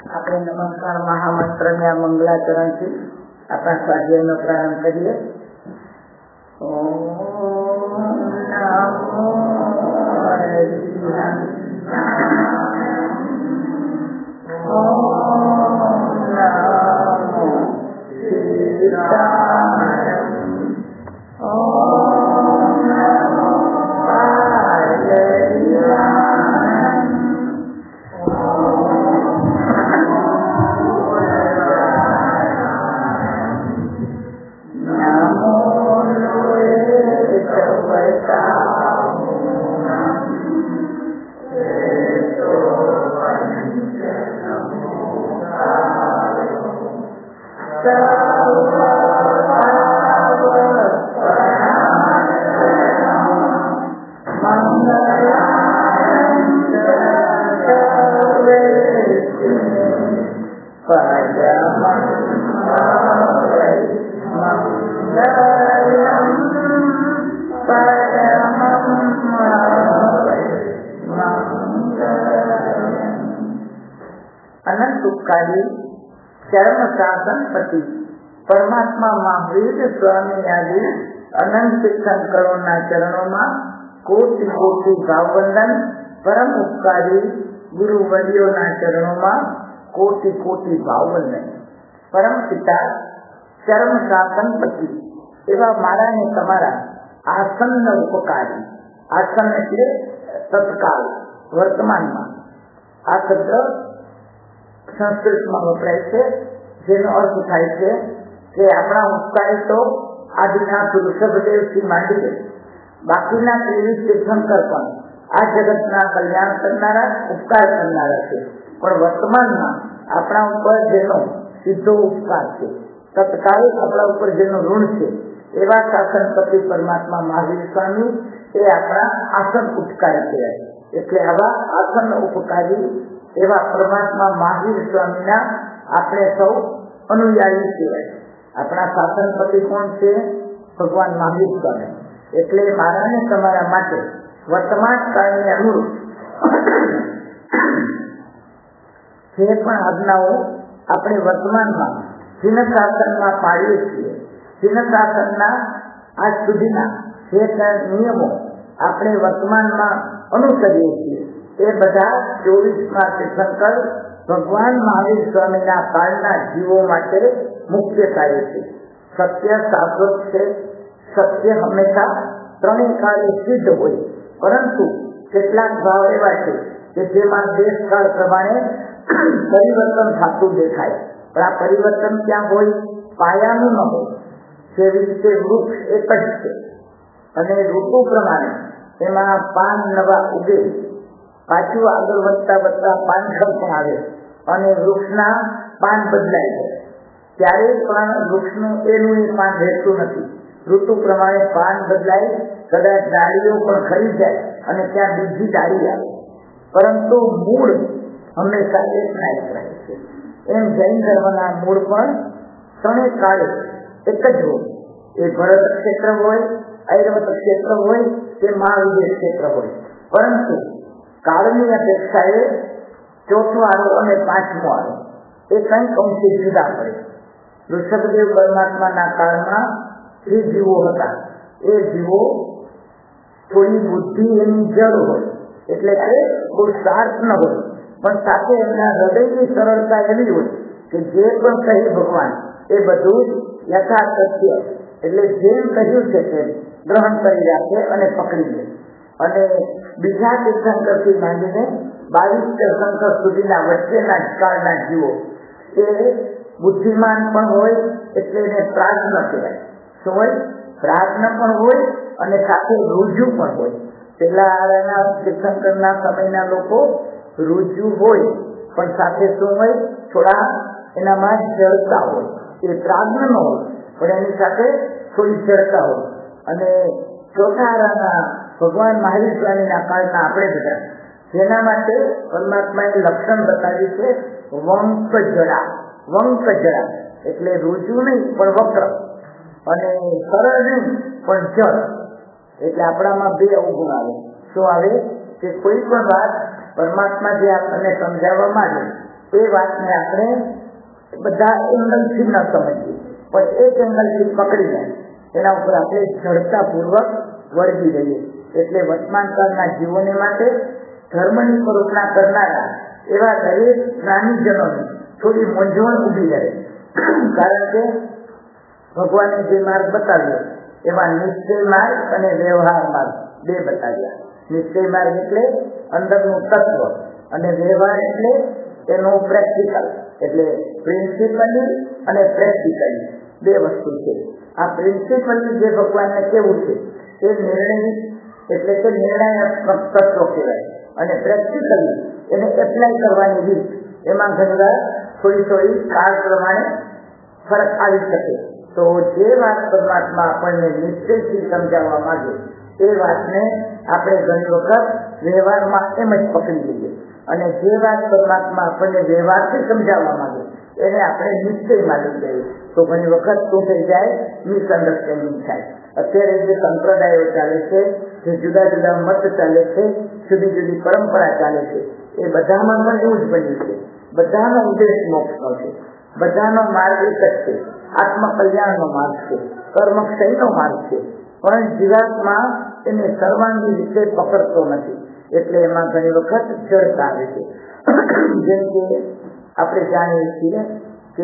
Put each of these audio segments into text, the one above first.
આપણે નમસ્કાર મહામંત્રના મંગલાચરણથી આપણા સ્વાધ્યાયનો પ્રારંભ કરીએ. चरम शासन पति परमात्मा महावीर स्वामी आदि अनंत तीर्थंकरों चरणों में कोटि कोटि भाववंदन. परम उपकारी गुरुवर्यों चरणों में कोटि कोटि भाववंदन. परम पिता चरम शासन पति एवं मारा ने तमारा आसन उपकारी. आसन એટલે તત્કાલ વર્તમાન માં. આ શબ્દ સંસ્કૃતમાં વપરાય છે, જેનો અર્થ થાય છે કે આપણા ઉપકારી તો આદિના ઋષભદેવથી માંડીને બાકીના 23 તીર્થંકર પણ આ જગતના કલ્યાણ કરનારા, ઉપકાર કરનારા છે. પણ વર્તમાનમાં આપણા ઉપર જેનો સીધો ઉપકાર છે, તત્કાલ આપણા ઉપર જેનું ઋણ છે, એવા શાસનપતિ પરમાત્મા મહાવીર સ્વામી એ આપણા આસન ઉપકારી કહેવાય. એટલે આવા આસન ઉપકારી એવા પરમાત્મા મહાવીર સ્વામીના આપણે સૌ અનુયાયી કહેવાય. આપણા શાસનપતિ કોણ છે? ભગવાન મહાવીર સ્વામી. એટલે મારા ને તમારા માટે વર્તમાન કાળને અનુરૂપ જે પણ આજ્ઞાઓ આપણે વર્તમાનમાં જીન શાસનમાં પાડીએ છીએ, જીન શાસનના આજ સુધીના જે નિયમો આપણે વર્તમાનમાં અનુસરીએ છીએ, એ બધા 24 તીર્થંકર ભગવાન મહાવીર સ્વામીના કાળના જીવો માટે મુખ્ય કાર્ય છે. સત્ય શાશ્વત છે. સત્ય હંમેશા ત્રણેય કાળે સિદ્ધ હોય, પરંતુ કેટલાક ભાવ એવા છે કે જેમાં દેશકાળ પ્રમાણે પરિવર્તન થતું દેખાય. પણ આ પરિવર્તન ક્યાં હોય? પાયાનું ન હોય. જેવી રીતે વૃક્ષ એક જ છે અને ઋતુ પ્રમાણે એમાં પાન નવા ઉગે, પાછું આગળ વધતા વધતા પાનખર પણ આવે અને વૃક્ષના પાન બદલાય છે. ત્યારે પણ વૃક્ષનું એનું એ પાન રહેતું નથી. ઋતુ પ્રમાણે પાન બદલાય, કદાચ ડાળીઓ પણ ખરી જાય અને ત્યાં બીજી ડાળી આવે, પરંતુ મૂળ હંમેશા એકના એક રહે છે. એમ જૈન ધર્મના મૂળ પણ ત્રણેય કાળે એક જ હોય. એ ભરત ક્ષેત્ર હોય, ઐરવત ક્ષેત્ર હોય કે મહાવીર ક્ષેત્ર હોય, પરંતુ કાળની અપેક્ષાએ ચોથો આરો અને પાંચમો આરો એ કંઈક અંશે જુદા પડે. ઋષભદેવ પરમાત્માના કાળમાં જે જીવો હતા, એ જીવો થોડી બુદ્ધિ એની જડ હોય, એટલે કે બહુ શાર્પ ન હોય, પણ સાથે એમના હૃદયની સરળતા એવી હોય કે જે પણ કહે ભગવાન એ બધું યથાર્થ સત્ય, એટલે જેમ કહ્યું છે તેમ ગ્રહણ કરી રાખે અને પકડી લે. અને બીજા તીર્થંકરથી માંડીને 22 તીર્થંકર સુધીના વચ્ચેના કાળના જીવો એ બુદ્ધિમાન પણ હોય, એટલે એને પ્રાજ્ઞ કહેવાય. શું હોય? પ્રાજ્ઞ પણ હોય અને સાથે રુજુ પણ હોય. પેલા તીર્થંકરના સમયના લોકો રુજુ હોય, પણ સાથે શું હોય? થોડા એનામાં જડતા હોય. એ પ્રાજ્ઞ ન હોય, પણ એની સાથે થોડી જડતા હોય. અને ચોથા આરાના ભગવાન મહાવીર સ્વામીના કાળના આપણે બધા, જેના માટે પરમાત્માએ લક્ષણ બતાવ્યું છે વંક જડા. વંક જડા એટલે રુજુ નહીં પણ વક્ર, અને સરળ નહીં પણ જળ. એટલે આપણામાં બે અવગુણ આવે. શું આવે? કે કોઈ પણ વાત પરમાત્મા જે આપણને સમજાવવા માંગે એ વાતને આપણે બધા એંગલથી ન સમજીએ, પણ એક એંગલથી પકડીને એના ઉપર આપણે ઝડપતાપૂર્વક વળગી રહીએ. એટલે વર્તમાન કાળના જીવોને માટે ધર્મની કલ્પના કરનારા એવા દરેક જ્ઞાનીજનોને થોડી મૂંઝવણ ઊભી રહે. કારણ કે ભગવાને જે માર્ગ બતાવ્યો એમાં નિશ્ચય માર્ગ અને વ્યવહાર માર્ગ બે બતાવ્યા. નિશ્ચય માર્ગ એટલે અંદરનું તત્વ અને વ્યવહાર એટલે એનું પ્રેક્ટિકલ, એટલે પ્રિન્સિપલી અને પ્રેક્ટિકલી બે વસ્તુ છે. આ પ્રિન્સિપલી જે ભગવાનને કેવું છે એ નિર્ણય એટલે કે નિર્ણાયક તત્વ કહેવાય, અને પ્રેક્ટિકલી એને એપ્લાય કરવાની રીત એમાં ઘણીવાર થોડી કાળ પ્રમાણે ફરક આવી શકે. તો જે વાત પરમાત્મા આપણને નિશ્ચયથી સમજાવવા માંગે એ વાતને આપણે ઘણી વખત વ્યવહારમાં એમ જ પકડી લઈએ, અને જે વાત પરમાત્મા આપણને વ્યવહારથી સમજાવવા માંગે એને આપણે નિશ્ચયમાં લઈ જઈએ. તો ઘણી વખત શું થઈ જાય, મિસઅન્ડરસ્ટેન્ડિંગ થાય. અત્યારે જે સંપ્રદાયો ચાલે છે, જે જુદા જુદા મત ચાલે છે, જુદી જુદી પરંપરા ચાલે છે, એ બધામાં પણ એવું જ બન્યું છે. બધાનો ઉદ્દેશ મોક્ષનો છે, બધાનો માર્ગ એક જ છે, આત્મકલ્યાણનો માર્ગ છે, કર્મક્ષયનો માર્ગ છે, પણ જીવાત્મા એને સર્વાંગી રીતે પકડતો નથી. એટલે એમાં ઘણી વખત જડતા આવે છે. જેમ કે આપણે જાણીએ છીએ કે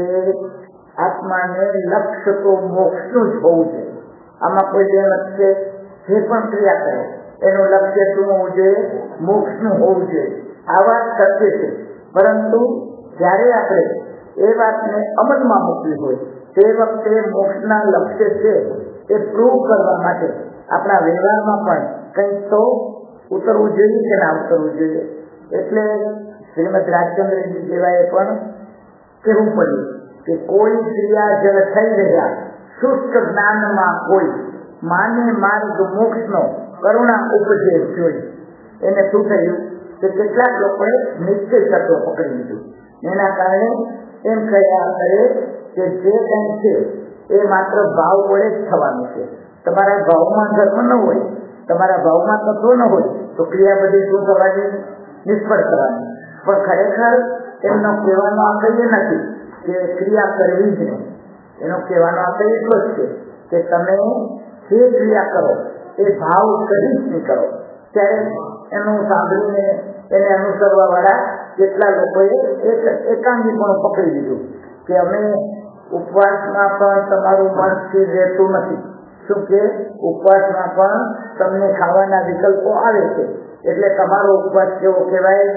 આત્માને લક્ષ્ય તો મોક્ષનું જ હોવું જોઈએ. આમાં કોઈ બે મત છે, જે પણ ક્રિયા કરે એનું લક્ષ્ય શું હોવું જોઈએ, મોક્ષનું હોવું જોઈએ. આ વાત સત્ય છે, પરંતુ જ્યારે આપણે એ વાતને અમલમાં મૂકવી હોય તે વખતે મોક્ષના લક્ષ્ય છે એ પ્રૂવ કરવા માટે આપણા વ્યવહારમાં પણ કંઈક તો ઉતરવું જોઈએ કે ના ઉતરવું જોઈએ. એટલે શ્રીમદ રાજચંદ્રજી જેવાએ પણ કહેવું પડ્યું કે કોઈ ક્રિયા જળ થઈ રહ્યા શુષ્ક જ્ઞાનમાં કોઈ માને માર્ગ મોક્ષનો કરુણા ઉપજે જોઈ. એને શું થયું કે કેટલાક લોકોએ નિશ્ચય તત્વ પકડી લીધું. એના કારણે એમ કહ્યા કરે કે જે કંઈ છે એ માત્ર ભાવ વડે જ થવાનું છે. તમારા ભાવમાં ધર્મ ન હોય, તમારા ભાવમાં તત્વ ન હોય તો ક્રિયા બધી શું થવાની, નિષ્ફળ થવાની. પણ ખરેખર એમનો કહેવાનો આશય એ નથી કે ક્રિયા કરવી જ નહીં. એનો કહેવાનો આશય એટલો જ છે કે તમે જે ક્રિયા કરો એ ભાવ કરી જ નહીં કરો. ત્યારે એનું સાંભળીને એને અનુસરવા વાળા કેટલા લોકોએ એકાંગી પણ પકડી લીધું કે અમે ઉપવાસમાં પણ તમારું મન સ્થિર રહેતું નથી. શું કે ઉપવાસમાં પણ તમને ખાવાના વિકલ્પો આવે છે, એટલે તમારો ઉપવાસ કેવો કહેવાય,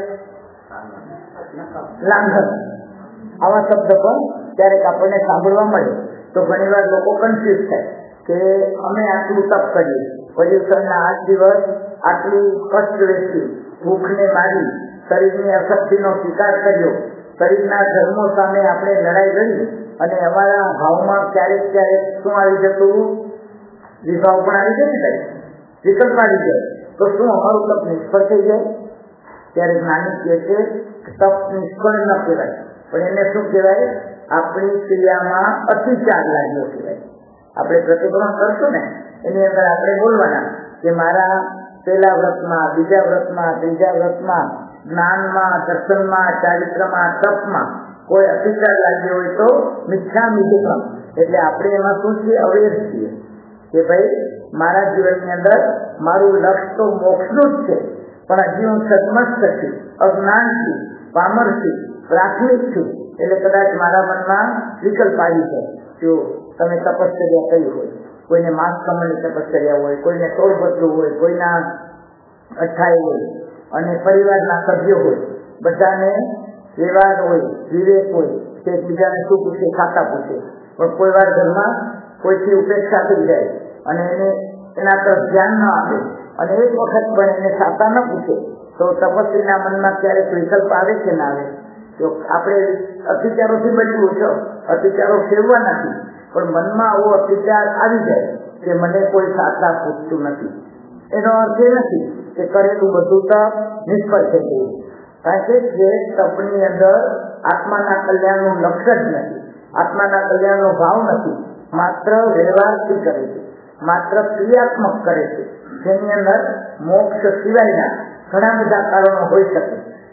લાંઘન. આવા શબ્દ પણ ક્યારેક આપણને સાંભળવા મળે. તો ઘણી વાર લોકો કન્ફ્યુઝ થાય કે અમે આટલું તપ કરીએ, પર્યુષણના 8 દિવસ આટલું કષ્ટ વેઠી, ભૂખને મારી, શરીરની અશક્તિનો સ્વીકાર કર્યો, શરીરના ધર્મો સામે આપણે લડાઈ લડી, અને અમારા ભાવમાં ક્યારેક શું આવી જતું, વિભાવ પણ આવી જાય, વિકલ્પ આવી જાય, તો શું અમારું તપ નિષ્ફળ થઈ જાય? ત્યારે જ્ઞાની કહે છે કે તપ નિષ્ફળ ન કહેવાય, પણ એને શું કહેવાય, આપણી ક્રિયામાં અતિચાર લાગ્યો કહેવાય. આપણે પ્રતિક્રમણ કરશું ને એની અંદર આપણે બોલવાના કે મારા પહેલા વ્રતમાં, બીજા વ્રતમાં, ત્રીજા વ્રતમાં, જ્ઞાનમાં, દર્શનમાં, ચારિત્રમાં, તપમાં કોઈ અતિચાર લાગ્યો હોય તો મિથ્યામિ દુઃખમ. એટલે આપણે એમાં શું છીએ, અવેર છીએ કે ભાઈ મારા જીવનની અંદર મારું લક્ષ્ય તો મોક્ષનું જ છે, પણ હજી હું સદમસ્ત છું, અજ્ઞાન છું, પામર છું, પ્રાથમિક છું. એટલે કદાચ મારા મનમાં વિકલ્પ આવી જાય. જો તમે તપશ્ચર્યા કરી હોય, કોઈને માસ કમળની તપશ્ચર્યા હોય, કોઈને તોડપત્રું હોય, કોઈના અઠાઈ હોય, અને પરિવારના સભ્યો હોય, બધાને વ્યવહાર હોય, વિવેક હોય, તે એકબીજાને શું પૂછે, ખાતા પૂછે, પણ કોઈ વાર ઘરમાં કોઈથી ઉપેક્ષા થઈ જાય અને એને એના તરફ ધ્યાન ન આપે, અને એક વખત પણ એને ખાતા ન પૂછે, તો તપસ્વીના મનમાં ક્યારેક વિકલ્પ આવે કે ના આવે? તો આપણે અત્યારોથી બચવું છો, અત્યારો ફેરવા નથી, પણ મનમાં આવો અત્યાર આવી જાય કે મને કોઈ ખાતા પૂછતું નથી. એનો અર્થ એ નથી કે કરેલું બધું તપ નિષ્ફળ થઈ ગયું, કારણ કે જે તપની અંદર આત્માના કલ્યાણનું લક્ષ્ય જ નથી, આત્માના કલ્યાણનો ભાવ નથી, માત્ર વ્યવહારથી કરે છે, માત્ર ક્રિયાત્મક કરે છે, જેની અંદર મોક્ષ સિવાયના ઘણા બધા કારણો હોઈ શકે.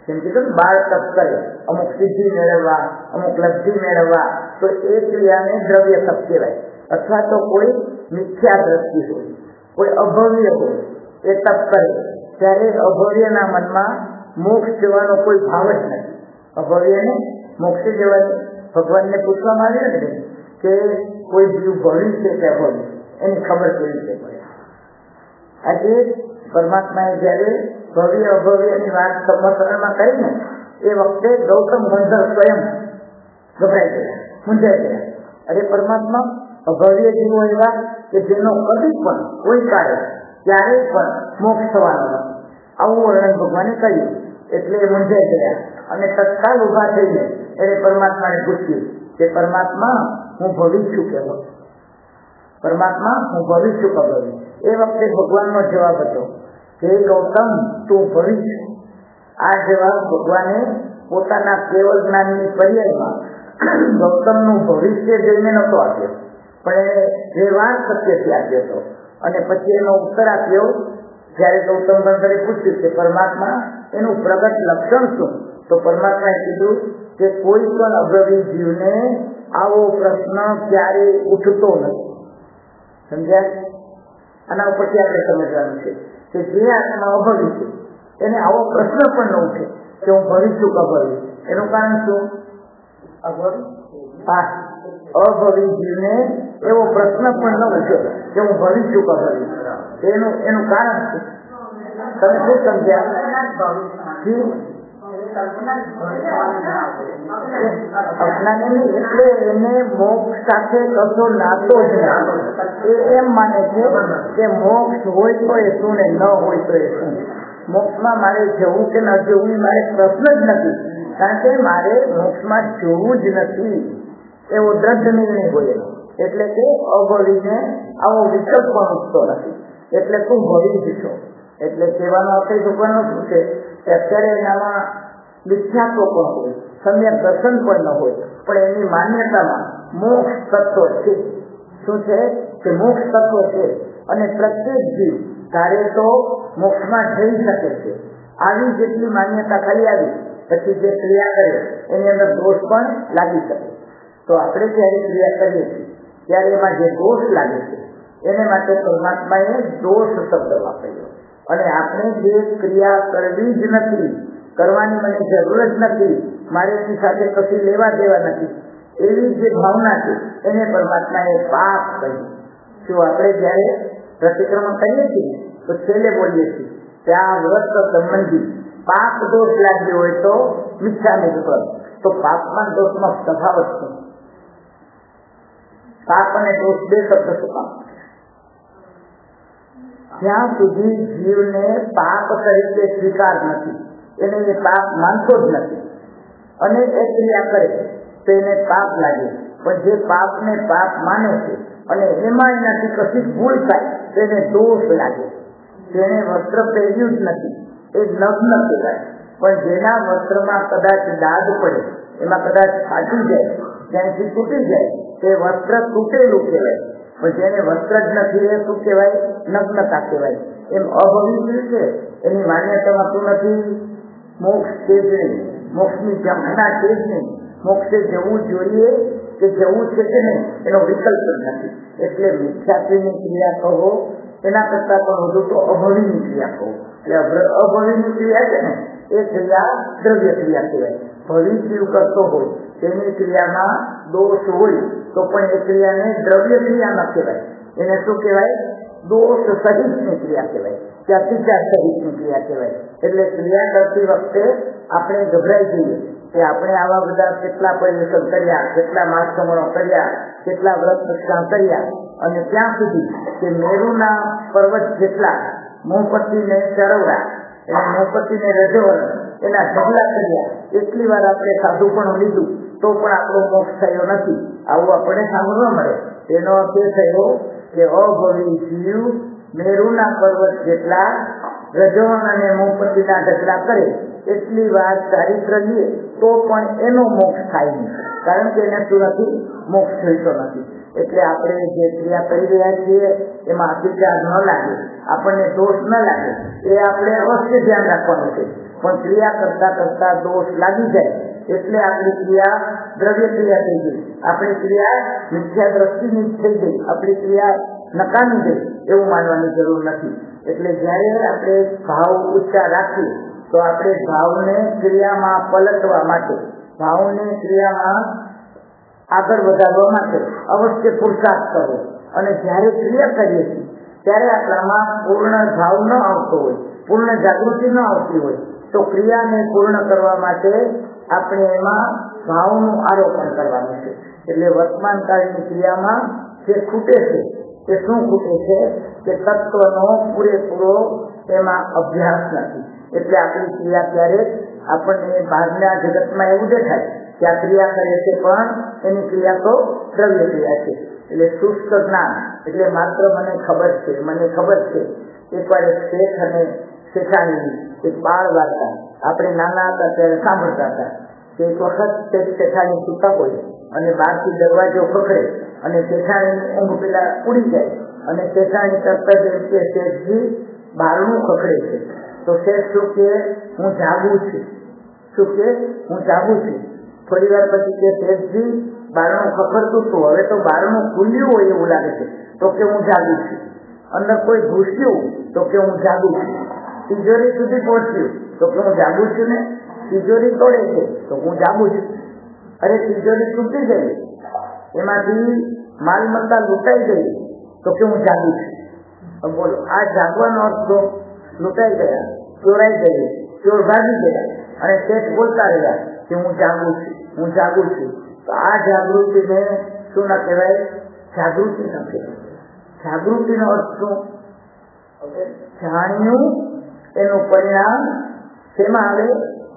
જેમ કીધું બાળ તપ કરે, અમુક સિદ્ધિ મેળવવા, અમુક લબ્ધિ મેળવવા, તો એ ક્રિયાને દ્રવ્ય તપ કહેવાય. અથવા તો કોઈ મિથ્યા દ્રષ્ટિ હોય, કોઈ અભવ્ય હોય, એ તપ કરે ત્યારે અભવ્યના મનમાં મોક્ષ જવાનો કોઈ ભાવ જ નથી. અભવ્યને મોક્ષે જવાની ભગવાનને પૂછવામાં આવ્યું ને કે કોઈ જીવ ભવ્ય છે કે અભવ્ય, એની ખબર કેવી રીતે પડે? આજે પરમાત્માએ જયારે ભવ્ય અભવ્યની વાત સંવત્સરમાં કરી ને એ વખતે ગૌતમ ગંધર્વ સ્વયં ગભરાઈ ગયા, મૂંઝાઈ ગયા. અરે પરમાત્મા, અભવ્ય જીવો એવા કે જેનો કદી પણ કોઈ કાળે ક્યારેય પણ મોક્ષ થવાનો નથી, આવું વર્ણન ભગવાને કહ્યું. એટલે એ મૂંઝાઈ ગયા અને તત્કાલ ઉભા થઈને એને પરમાત્માને પૂછ્યું કે પરમાત્મા, હું ભવિ છું કે ભવિ? પરમાત્મા, હું ભવિ છું કે ભવિ? એ વખતે ભગવાનનો જવાબ હતો કે ગૌતમ, તું ભવિ છું. આ જવાબ ભગવાને પોતાના કેવળ જ્ઞાનની પર્યાયમાં ગૌતમનું ભવિષ્ય જોઈને નહોતો આપ્યો, પણ એને વ્યવહાર સત્યથી આપ્યો હતો. અને પછી એનો ઉત્તર આપ્યો જયારે ગૌતમ ગંધર્વે પૂછ્યું કે પરમાત્મા, એનું પ્રગટ લક્ષણ શું? તો પરમાત્માએ કીધું કે કોઈ પણ અભવી જીવને આવો પ્રશ્ન ક્યારેય ઉઠતો નથી. સમજ્યા? આના ઉપરથી આપણે સમજવાનું છે કે જે આત્મા અભવી છે એને આવો પ્રશ્ન પણ ન ઉઠે કે હું ભવિ છું કે અભવી. એનું કારણ શું? અભવી જીવને એવો પ્રશ્ન પણ ન ઉઠ્યો કે હું ભવિ છું કે અભવી. એનું કારણ શું? તમે શું સમજ્યા? અજ્ઞાની એટલે એને મોક્ષ સાથે કશો નાતો જ નથી. એ એમ માને છે કે મોક્ષ હોય તો એ શું ને ન હોય તો એ શું. મોક્ષમાં મારે જવું કે ન જવું એ મારે પ્રશ્ન જ નથી, કારણ કે મારે મોક્ષમાં જવું જ નથી એવો દ્રઢ નિર્ણય હોય. એટલે કે અભવીને આવો વિકલ્પ પણ ઉઠતો નથી. એટલે તું ભવી જ છો. એટલે કહેવાનો અર્થ ભગવાનનો શું છે કે અત્યારે એનામાં વિખ્યાતો પણ હોય, સમ્યક દર્શન પણ ન હોય, પણ એની માન્યતામાં મોક્ષ તત્વ છે. શું છે? કે મોક્ષ તત્વ છે. અને પ્રત્યેક જીવ તારે તો મોક્ષમાં જઈ શકે છે. આવી જેટલી માન્યતા ખાલી આવી પછી જે ક્રિયા કરે એની અંદર દોષ પણ લાગી શકે. તો આપણે જયારે ક્રિયા કરીએ છીએ ત્યારે એમાં જે દોષ લાગે છે એને માટે પરમાત્માએ દોષ શબ્દ વાપર્યો. અને આપણે જે ક્રિયા કરવી જ નથી, કરવાની મને જરૂર જ નથી, મારે એની સાથે કશું લેવા દેવા નથી, એવી જે ભાવના છે એને પરમાત્માએ પાપ કહ્યું. શું આપણે જયારે પ્રતિક્રમણ કરીએ છીએ તો છેલ્લે બોલીએ છીએ કે આ વ્રત સંબંધી પાપ દોષ લાગ્યો હોય તો મિથ્યામિ કર. તો પાપમાં દોષમાં તફાવત છે. પાપ અને દોષ બે શબ્દ શું કામ? જ્યાં સુધી જીવને પાપ તરીકે સ્વીકાર નથી, એને એ પાપ માનતો જ નથી અને એ ક્રિયા કરે તો એને પાપ લાગે. પણ જે પાપને પાપ માને છે અને એમાં એનાથી કશી ભૂલ થાય તો એને દોષ લાગે. જેને વસ્ત્ર પહેર્યું જ નથી એ નગ્ન કહેવાય, પણ જેના વસ્ત્રમાં કદાચ ડાઘ પડે, એમાં કદાચ ફાટી જાય, ત્યાંથી તૂટી જાય તે વસ્ત્ર તૂટેલું કહેવાય. પણ જેને વસ્ત્ર જ નથી એ શું કહેવાય? નગ્નતા કહેવાય. એમ અભવિષ્ય છે એની માન્યતામાં શું નથી? મોક્ષ છે જ નહીં, મોક્ષની ઝંખના છે જ નહીં, મોક્ષે જવું જોઈએ કે જવું છે કે નહીં એનો વિકલ્પ જ નથી. એટલે મિથ્યાત્વની ક્રિયા કહો એના કરતા પણ વધુ તો અભવીની ક્રિયા કહો. એટલે અભવીની ક્રિયા છે ને એ ક્રિયા દ્રવ્ય ક્રિયા કહેવાય. ભવી જીવ કરતો હોય તેની ક્રિયામાં દોષ હોય તો પણ એ ક્રિયાને દ્રવ્ય ક્રિયા ન કહેવાય. એને શું કહેવાય? દોષ સહિતની ક્રિયા કહેવાય કે અતિચાર સહિતની ક્રિયા કહેવાય. એટલે ક્રિયા કરતી વખતે આપણે ગભરાઈ જઈએ કે આપણે આવા બધા કેટલા પરિશ્રમ કર્યા, કેટલા માસમણો કર્યા, કેટલા વ્રત નિષ્ઠા કર્યા, અને ત્યાં સુધી કે મેરુના પર્વત જેટલા મોહપતિને ચરવડા, એને મોહપતિને રજવણ એના ઢગલા કર્યા, એટલી વાર આપણે સાધુ પણ લીધું તો પણ આપણો મોક્ષ થયો નથી. આવું આપણે સાંભળવા મળે. એનો અર્થ એ થયો કે અભવી જીવ મેરુના પર્વત જેટલા રજવણ અને મોહપતિના ઢગલા કરે એટલી વાર ચારિત્ર લે તો પણ એનો મોક્ષ થાય નહીં, કારણ કે એને શું નથી? મોક્ષ થતો નથી. એટલે આપણે જે ક્રિયા કરી રહ્યા છીએ એમાં અતિચાર ન લાગે, આપણને દોષ ન લાગે, એ આપણે અવશ્ય ધ્યાન રાખવાનું છે. પણ ક્રિયા કરતા કરતા દોષ લાગી જાય એટલે આપણી ક્રિયા દ્રવ્ય ક્રિયા થઈ ગઈ, આપણી ક્રિયા મિથ્યા દ્રષ્ટિની થઈ ગઈ, આપણી ક્રિયા નકામી ગઈ એવું માનવાની જરૂર નથી. એટલે જ્યારે આપણે ભાવ ઊંચા રાખીએ તો આપણે ભાવને ક્રિયામાં પલટવા માટે, ભાવને ક્રિયામાં આગળ વધારવા માટે અવશ્ય પુરુષાર્થ કરવો. અને જ્યારે ક્રિયા કરીએ છીએ ત્યારે આપણામાં પૂર્ણ ભાવ ન આવતો હોય, પૂર્ણ જાગૃતિ ન આવતી હોય તો ક્રિયાને પૂર્ણ કરવા માટે આપણે એમાં ભાવનું આરોપણ કરવાનું છે. એટલે વર્તમાન કાળની ક્રિયામાં જે ખૂટે છે તે શું ખૂટે છે કે તત્વનો પૂરેપૂરો એમાં અભ્યાસ નથી. એટલે આપણી ક્રિયા ક્યારેક આપણને બહારના જગતમાં એવું દેખાય કે આ ક્રિયા કરે છે પણ એની ક્રિયા તો દ્રવ્ય ક્રિયા છે. એટલે શુષ્ક જ્ઞાન એટલે માત્ર મને ખબર છે. એકવાર એક શેઠ અને શેઠાણીની એક બાળ વાર્તા આપણે નાના હતા ત્યારે સાંભળતા હતા કે એક વખત તે શેઠાણી સૂતા હોય અને બહારથી દરવાજો ખખડે અને શેઠાણીની ઊંઘ પેલા ઉડી જાય અને શેઠાણી તરત જ એમ કે શેઠજી બારણું ખખડે છે. તો શેઠ શું કે હું જાગું છું. થોડી વાર પછી કે શેઠજી બારણું ખખડતું હતું, હવે તો બારણું ખુલ્યું હોય એવું લાગે છે. તો કે હું જાગું છું. અંદર કોઈ ઘૂસ્યું તો કે હું જાગું છું. તિજોરી સુધી પહોંચ્યું તો કે હું જાગું છું ને. તિજોરી તોડે છે તો હું જાગું છું. અરે તિજોરી તૂટી ગઈ, એમાંથી માલમત્તા લૂંટાઈ ગઈ તો કે હું જાગું છું. બોલો, આ જાગવાનો અર્થ તો લૂંટાઈ ગયા, ચોરાઈ ગઈ, ચોર ભાગી ગયા અને શેઠ બોલતા રહ્યા કે હું જાગું છું. તો આ જાગૃતિને શું ના કહેવાય? જાગૃતિ ન કહેવાય. જાગૃતિનો અર્થ શું? જાણ્યું એનું પરિણામ શેમાં આવે?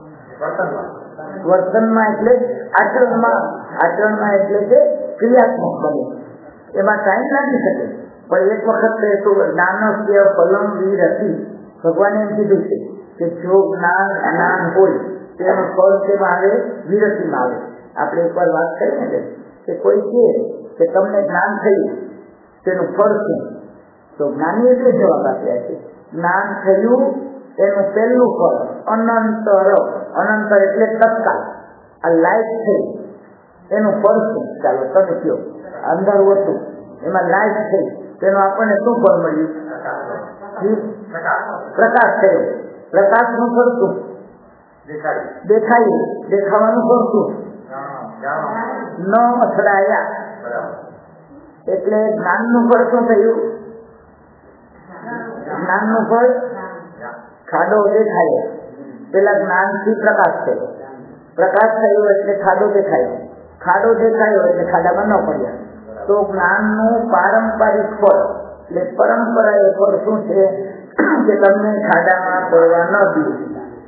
વર્તનમાં એટલે આચરણમાં એટલે કે ક્રિયાત્મક બને. એમાં ટાઈમ લાગી શકે પણ એક વખત જ્ઞાનસ્ય ફલમ વિરતિ, ભગવાને એમ કીધું છે કે જો જ્ઞાન હોય તેનું ફળ શેમાં આવે? વિરતિમાં આવે. આપણે એકવાર વાત કરીએ ને કે કોઈ કે તમને જ્ઞાન થયું તેનું ફળ શું? તો જ્ઞાનીએ જે જવાબ આપ્યા છે, જ્ઞાન થયું એનું પહેલું ફળ અનંતર એટલે તત્કાલ. આ લાઈટ થઈ એનું ફળ શું? ચાલો તમે કહો. અંધારું હતું એમાં લાઈટ થઈ તેનું આપણને શું ફળ મળ્યું? પ્રકાશ થયો. પ્રકાશનું ફળ શું? દેખાયું. દેખાવાનું ફળ શું? ન અથડાયા. એટલે જ્ઞાનનું ફળ શું થયું? જ્ઞાનનું ફળ ખાડો દેખાયો. પેલા જ્ઞાનથી પ્રકાશ થયો. પ્રકાશ થયો એટલે ખાડો દેખાયો. ખાડો દેખાયો એટલે ખાડામાં ન પડ્યા. તો જ્ઞાનનું પારંપરિક ફળ એટલે પરંપરા એ ફળ શું છે કે તમને ખાડામાં પડવા ન દીધું.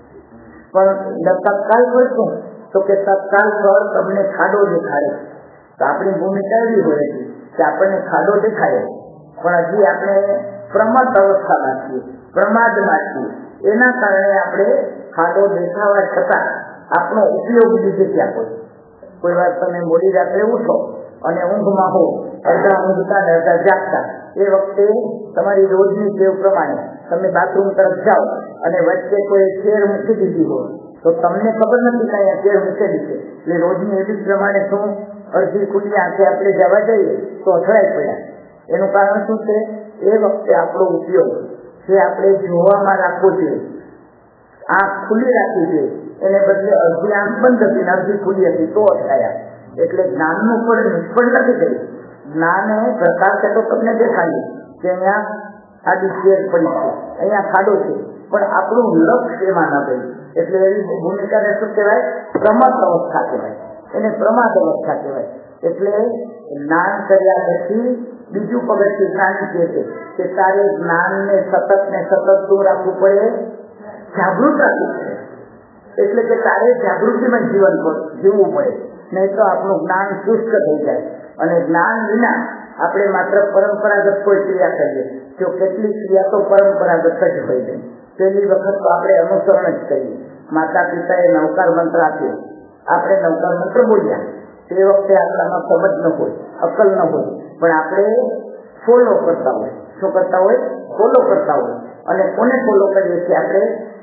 પણ તત્કાલ ફળ શું? તો કે તત્કાલ ફળ તમને ખાડો દેખાડે. તો આપણી ભૂમિકા એવી હોય છે કે આપણને ખાડો દેખાય પણ હજી આપણે પ્રમાદ અવસ્થામાં છીએ, પ્રમાદમાં છીએ. એના કારણે આપણે ખાડો દેખાવા છતાં આપણો ઉપયોગ લીધે ક્યાં કોઈ વાર તમે મોડી રાત્રે ઉઠો અને ઊંઘમાં હો, અડધા ઊંઘતા ને અડધા જાગતા, એ વખતે તમારી રોજની ટેવ પ્રમાણે તમે બાથરૂમ તરફ જાઓ અને વચ્ચે કોઈ ચેર મૂકી દીધી હોય તો તમને ખબર નથી કે અહીંયા ચેર મૂકેલી છે. એટલે રોજની એવી પ્રમાણે શું અડધી ખુલ્લી આંખે આપણે જવા જઈએ તો અથડાઈ પડ્યા. એનું કારણ શું છે? એ વખતે આપણો ઉપયોગ જે આપણે જોવામાં રાખવો જોઈએ, આંખ ખુલ્લી રાખવી જોઈએ, એને બદલે અડધી આંખ બંધ હતી ને અડધી ખુલ્લી હતી તો અથડાયા. એટલે જ્ઞાનનું ફળ નિષ્ફળ નથી ગયું. જ્ઞાને પ્રકાશ તો તમને દેખાડ્યું કે અહીંયા આડી ચેર પડી છે, અહીંયા ખાડો છે, પણ આપણું લક્ષ્ય એમાં ન ગયું. એટલે એવી ભૂમિકાને શું કહેવાય? પ્રમાદ અવસ્થા કહેવાય. એને પ્રમાદ અવસ્થા કહેવાય. એટલે જ્ઞાન કર્યા પછી બીજું પગથિયું જ્ઞાની કહે છે કે તારે જ્ઞાનને સતત શું રાખવું પડે? જાગૃત રાખવું પડે. એટલે કે તારે જાગૃતિમાં જીવવું પડે, નહીં તો આપણું જ્ઞાન શુષ્ક થઈ જાય. અને જ્ઞાન વિના આપણે માત્ર પરંપરાગત કોઈ ક્રિયા કરીએ. જો કેટલીક ક્રિયા તો પરંપરાગત જ હોય છે. પહેલી વખત તો આપણે અનુસરણ જ કરીએ. માતા પિતાએ નવકાર મંત્ર આપ્યો, આપણે નવકાર મંત્ર બોલ્યા. તે વખતે આપણામાં સમજ ન હોય, અકલ ન હોય, પણ આપણે ફોલો કરતા હોય. શું કરતા હોય? ફોલો કરતા હોય. અને કોને ફોલો કરીએ છીએ? આપણે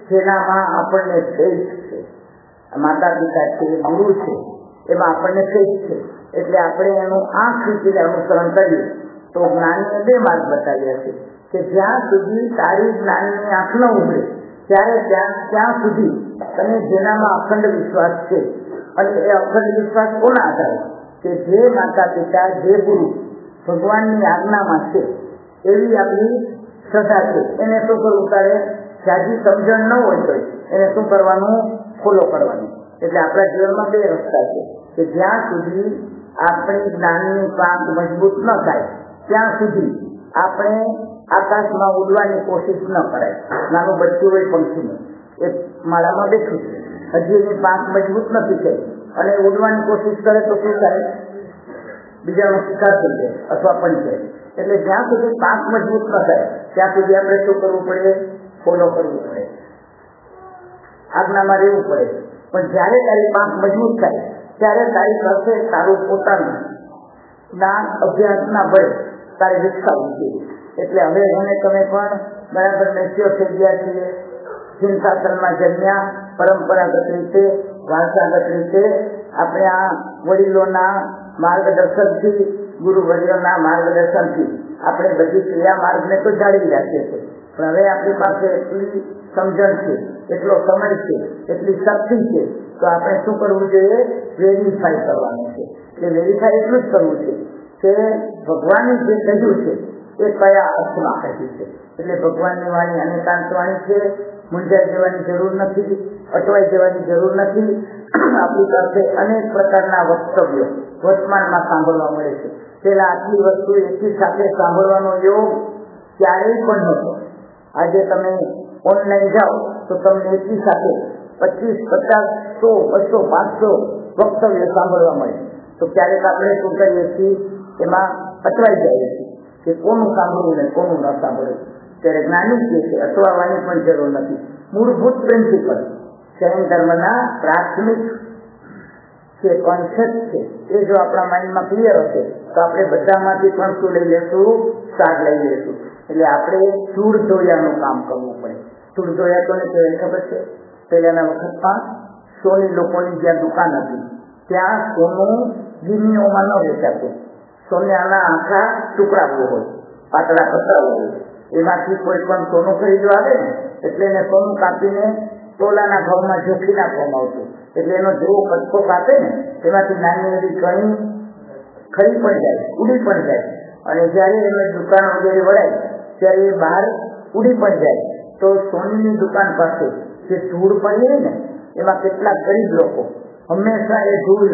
જેનામાં આપણને ફેસ છે, માતા પિતા છે, ગુરુ છે, એમાં આપણને ફેસ છે. એટલે આપણે એનું આંખ વીચીને અનુસરણ કરીએ તો જ્ઞાનીએ 2 માર્ગ બતાવ્યા છે કે જ્યાં સુધી તારી જ્ઞાનની આંખ ન ઉઘડે ત્યાં સુધી તને જેનામાં અખંડ વિશ્વાસ છે. અને એ અખંડ વિશ્વાસ કોના આધારે? કે જે માતા પિતા, જે ગુરુ ભગવાનની આજ્ઞામાં છે એવી આપણી શ્રદ્ધા છે. એને શું કરવું તારે? જાજી સમજણ ન હોય તો એને શું કરવાનું? ફોલો કરવાનું. એટલે આપણા જીવનમાં 2 રસ્તા છે કે જ્યાં સુધી આપણી જ્ઞાનની પાંખ મજબૂત ન થાય ત્યાં સુધી આપણે આકાશમાં ઉડવાની કોશિશ ન કરાય. નાનું બચ્ચું હોય પંખીનું, એ માળામાં બેઠું છે, હજી એની પાંખ મજબૂત નથી થઈ અને ઉડવાની કોશિશ કરે તો શું થાય? બીજાનો શિકાર થઈ જાય અથવા પડી જાય. એટલે જ્યાં સુધી પાંખ મજબૂત ન થાય ત્યાં સુધી આપણે શું કરવું પડે? ફોલો કરવું પડે, આજ્ઞામાં રહેવું પડે. પણ જ્યારે તારી પાંખ મજબૂત થાય ત્યારે તારી પાસે તારું પોતાનું જ્ઞાન અભ્યાસના બળે તારે વિકસાવવું જોઈએ. એટલે હવે મને તમે પણ બરાબર મેચ્યોર થઈ ગયા છીએ. સિંહાસનમાં જન્મ્યા, પરંપરાગત રીતે, વારસાગત રીતે આપણે આ વડીલોના માર્ગદર્શનથી, ગુરુવર્યોના માર્ગદર્શનથી આપણે બધી ક્રિયા માર્ગને તો જાળવી રાખીએ છીએ. પણ હવે આપણી પાસે એટલી સમજણ છે, એટલો સમય છે, એટલી શક્તિ છે તો આપણે શું કરવું જોઈએ? વેરીફાઈ કરવાનું છે. એટલે વેરીફાઈ એટલું જ કરવું છે કે ભગવાને જે કહ્યું છે એ કયા અર્થમાં કહ્યું છે. એટલે ભગવાનની વાણી અનેકાંત વાણી છે. મૂંઝાઈ જવાની જરૂર નથી, અટવાઈ જવાની જરૂર નથી. આપણી પાસે અનેક પ્રકારના વક્તવ્યો વર્તમાનમાં સાંભળવા મળે છે. પેલા આટલી વસ્તુ એકી સાથે સાંભળવાનો યોગ ક્યારેય પણ નહોતો. આજે તમે ઓનલાઈન જાઓ તો તમને એકી સાથે 25, 50, 100, 200, 500 વક્તવ્ય સાંભળવા મળે. તો ક્યારેક આપણે શું કરીએ છીએ? એમાં અટવાઈ જઈએ છીએ કે કોનું સાંભળવું ને કોનું ન સાંભળવું. ત્યારે જ્ઞાની જે છે અટવાવાની પણ જરૂર નથી. મૂળભૂત પ્રિન્સિપલ જૈન ધર્મના પ્રાથમિક જે કોન્સેપ્ટ છે એ જો આપણા માઇન્ડમાં ક્લિયર હશે તો આપણે બધામાંથી પણ શું લઈ લેશું? સાર લઈ લેશું. એટલે આપણે ધૂળ ધોયાનું કામ કરવું પડે. ધૂળ ધોયા કોને કહેવાય ખબર છે? પહેલાના વખતમાં સોની લોકોની જ્યાં દુકાન હતી ત્યાં સોનું ગિરનીઓમાં ન વેચાતું. સોનાના આખા ટુકડા હોય, પાતળા પતરા હોય, એમાંથી કોઈ પણ સોનું ખરીદવા આવે ને એટલે એને સોનું કાપીને તોલાના ભાવમાં જોખી નાખવામાં આવતું. એટલે એનો જેવો કટકો કાપે ને તેમાંથી નાની એવી કણી ખરી પણ જાય, ઉડી પણ જાય. અને જયારે એને દુકાન વગેરે વળાય ત્યારે એ બહાર ઉડી પણ જાય. તો સોનીની દુકાન પાસે જે ધૂળ પડી ને એમાં કેટલાક ગરીબ લોકો હંમેશા એ ધૂળ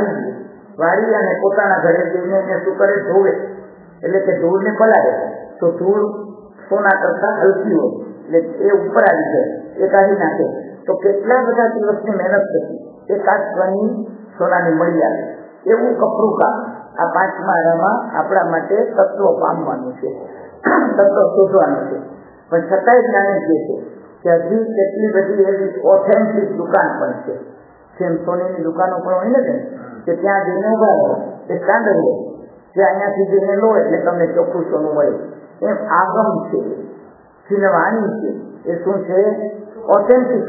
વાળી અને પોતાના ઘરે જઈને એને શું કરે? ધોવે. એટલે કે ધૂળને પલાળે તો ધૂળ સોના કરતા હલકી હોય એટલે એ ઉપર આવી જાય, એ કાઢી નાખે. તો કેટલા બધા દિવસની મહેનત થતી એકાદ ગણી સોનાની મળી આવે. એવું કપરું કામ આ 5મા આરામાં આપણા માટે તત્વ પામવાનું છે, તત્વ શોધવાનું છે. પણ છતાંય જ્ઞાને કહે છે કે હજી કેટલી બધી એવી ઓથેન્ટિક દુકાન પણ છે. જેમ સોનીની દુકાનો પણ હોય ને કે ત્યાં જઈને ઉભા રહો, એ સ્ટાન્ડર્ડ હોય જે અહીંયાથી જઈને લો એટલે તમને ચોખ્ખું સોનું મળે. એમ આગમ છે, વાણી છે, એ શું છે? ઓથેન્ટિક.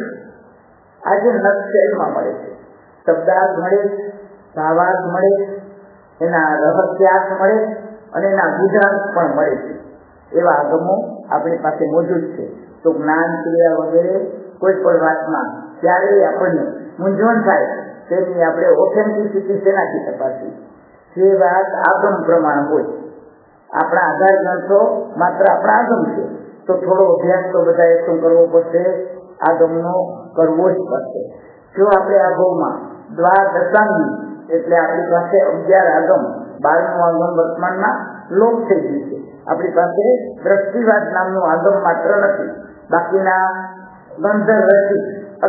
આજે નક્ષેલમાં મળે છે, શબ્દાર્થ મળે, ભાવાર્થ મળે, એના રહસ્યાર્થ મળે અને એના ગુજરાત પણ મળે છે. એવા આગમો આપણી પાસે મોજૂદ છે. તો જ્ઞાન ક્રિયા વગેરે કોઈ પણ વાતમાં ક્યારેય આપણને મૂંઝવણ થાય તેની આપણે ઓથેન્ટિસિટી શેનાથી તપાસી? જે વાત આગમ પ્રમાણ હોય. આપણા આધાર ગ્રંથો માત્ર આપણા આગમ છે તો થોડો અભ્યાસ તો બધાએ શું કરવો પડશે? આગમનો કરવો જ પડશે. જો આપણે આ ભાવમાં દ્વાદશાંગી એટલે આપણી પાસે 11 આગમ, 12મું આગમ વર્તમાનમાં લોપ થઈ ગયું છે. આપણી પાસે દ્રષ્ટિવાદ નામનું આગમ માત્ર નથી, બાકીના ગંધર્વ રચિત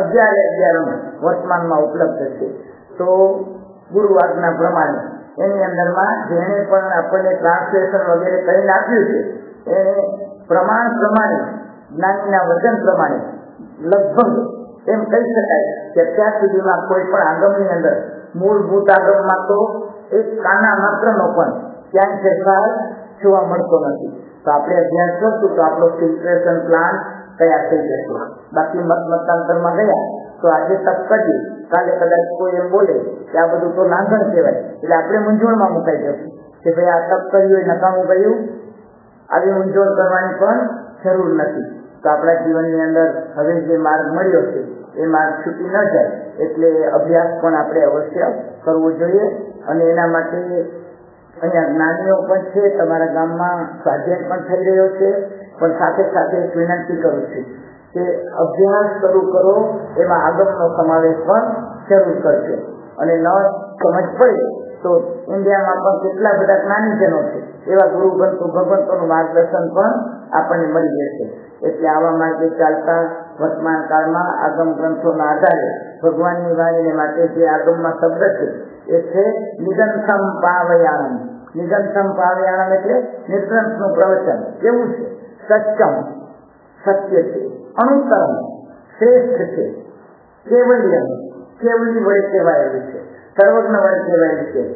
11 વર્તમાનમાં ઉપલબ્ધ છે. તો ગુરુ આજ્ઞા પ્રમાણે એની અંદરમાં જેને પણ આપણને ટ્રાન્સલેશન વગેરે કરીને આપ્યું છે એને પ્રમાણ પ્રમાણે, જ્ઞાનીના વચન પ્રમાણે લગભગ એમ કહી શકાય કે અત્યાર સુધીમાં કોઈ પણ આગમની અંદર મૂળભૂત આગમમાં તો એક કાના માત્રનો પણ ક્યાંય ફેરફાર જોવા મળતો નથી. તો આપણે અભ્યાસ કરશું તો આપણો ફિલ્ટ્રેશન પ્લાન્ટ તૈયાર થઈ જશે. બાકી મતાંતરમાં ગયા તો આજે તપ કરીએ, કાલે કદાચ કોઈ એમ બોલે કે આ બધું તો લાંઘણ કહેવાય, એટલે આપણે મૂંઝવણમાં મુકાઈ જશું કે ભાઈ આ તપ કર્યું એ નકામું કર્યું. આવી મૂંઝવણ કરવાની પણ જરૂર નથી. તો આપણા જીવનની અંદર હવે જે માર્ગ મળ્યો છે એ માર્ગ છૂટી ન જાય એટલે અભ્યાસ પણ આપણે અવશ્ય કરવો જોઈએ. અને એના માટે અહીંયા જ્ઞાનીઓ પણ છે, તમારા ગામમાં સ્વાધ્યાય પણ થઈ રહ્યો છે. પણ સાથે સાથે એક વિનંતી કરું છું કે અભ્યાસ શરૂ કરો એમાં આગમનો સમાવેશ પણ જરૂર કરજો. અને ન સમજ પડે તો ઇન્ડિયામાં પણ કેટલા બધા જ્ઞાનીજનો છે, એવા ગુરુ ભગવંતોનું માર્ગદર્શન પણ આપણને મળી જશે. એટલે આવા માર્ગે ચાલતા વર્તમાન કાળમાં આગમ ગ્રંથોના આધારે ભગવાનની વાણીને માટે જે આગમમાં શબ્દ છે એ છે નિગંથમ પાવયાણમ. નિગંથમ પાવયાણમ એટલે નિર્ગ્રંથનું પ્રવચન કેવું છે? સત્યમ, સત્ય છે, અનુત્તરમ, શ્રેષ્ઠ છે, કેવલ્યમ, કેવલી વડે કહેવાયેલું છે, સર્વજ્ઞ વડે કહેવાયેલું છે.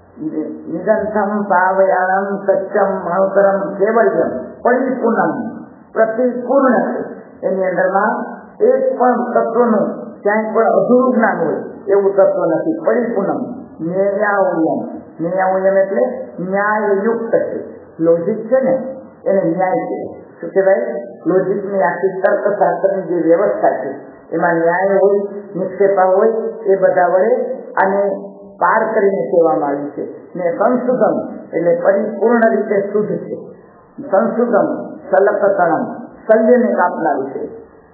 નિગંથમ પાવયાણમ સત્યમ અનુત્તરમ કેવલ્યમ પરિપૂર્ણમ, પ્રતિપૂર્ણ છે. એની અંદરમાં એક પણ તત્વનું ક્યાંય પણ અધૂરું જ્ઞાન હોય એવું તત્વ નથી. પરિપૂર્ણમ ન્યાયોયમ, ન્યાયોયમ એટલે ન્યાયયુક્ત છે. લોજિક છે ને એને ન્યાય છે. શું કહેવાય? લોજિકની આખી તર્કશાસ્ત્રની જે વ્યવસ્થા છે એમાં ન્યાય હોય, નિક્ષેપા હોય, એ બધા વડે આને પાર કરીને કહેવામાં આવ્યું છે. ને સંશુદ્ધમ એટલે પરિપૂર્ણ રીતે શુદ્ધ છે. સંશુદ્ધમ સલકતણમ, શલ્યને કાપનારું છે.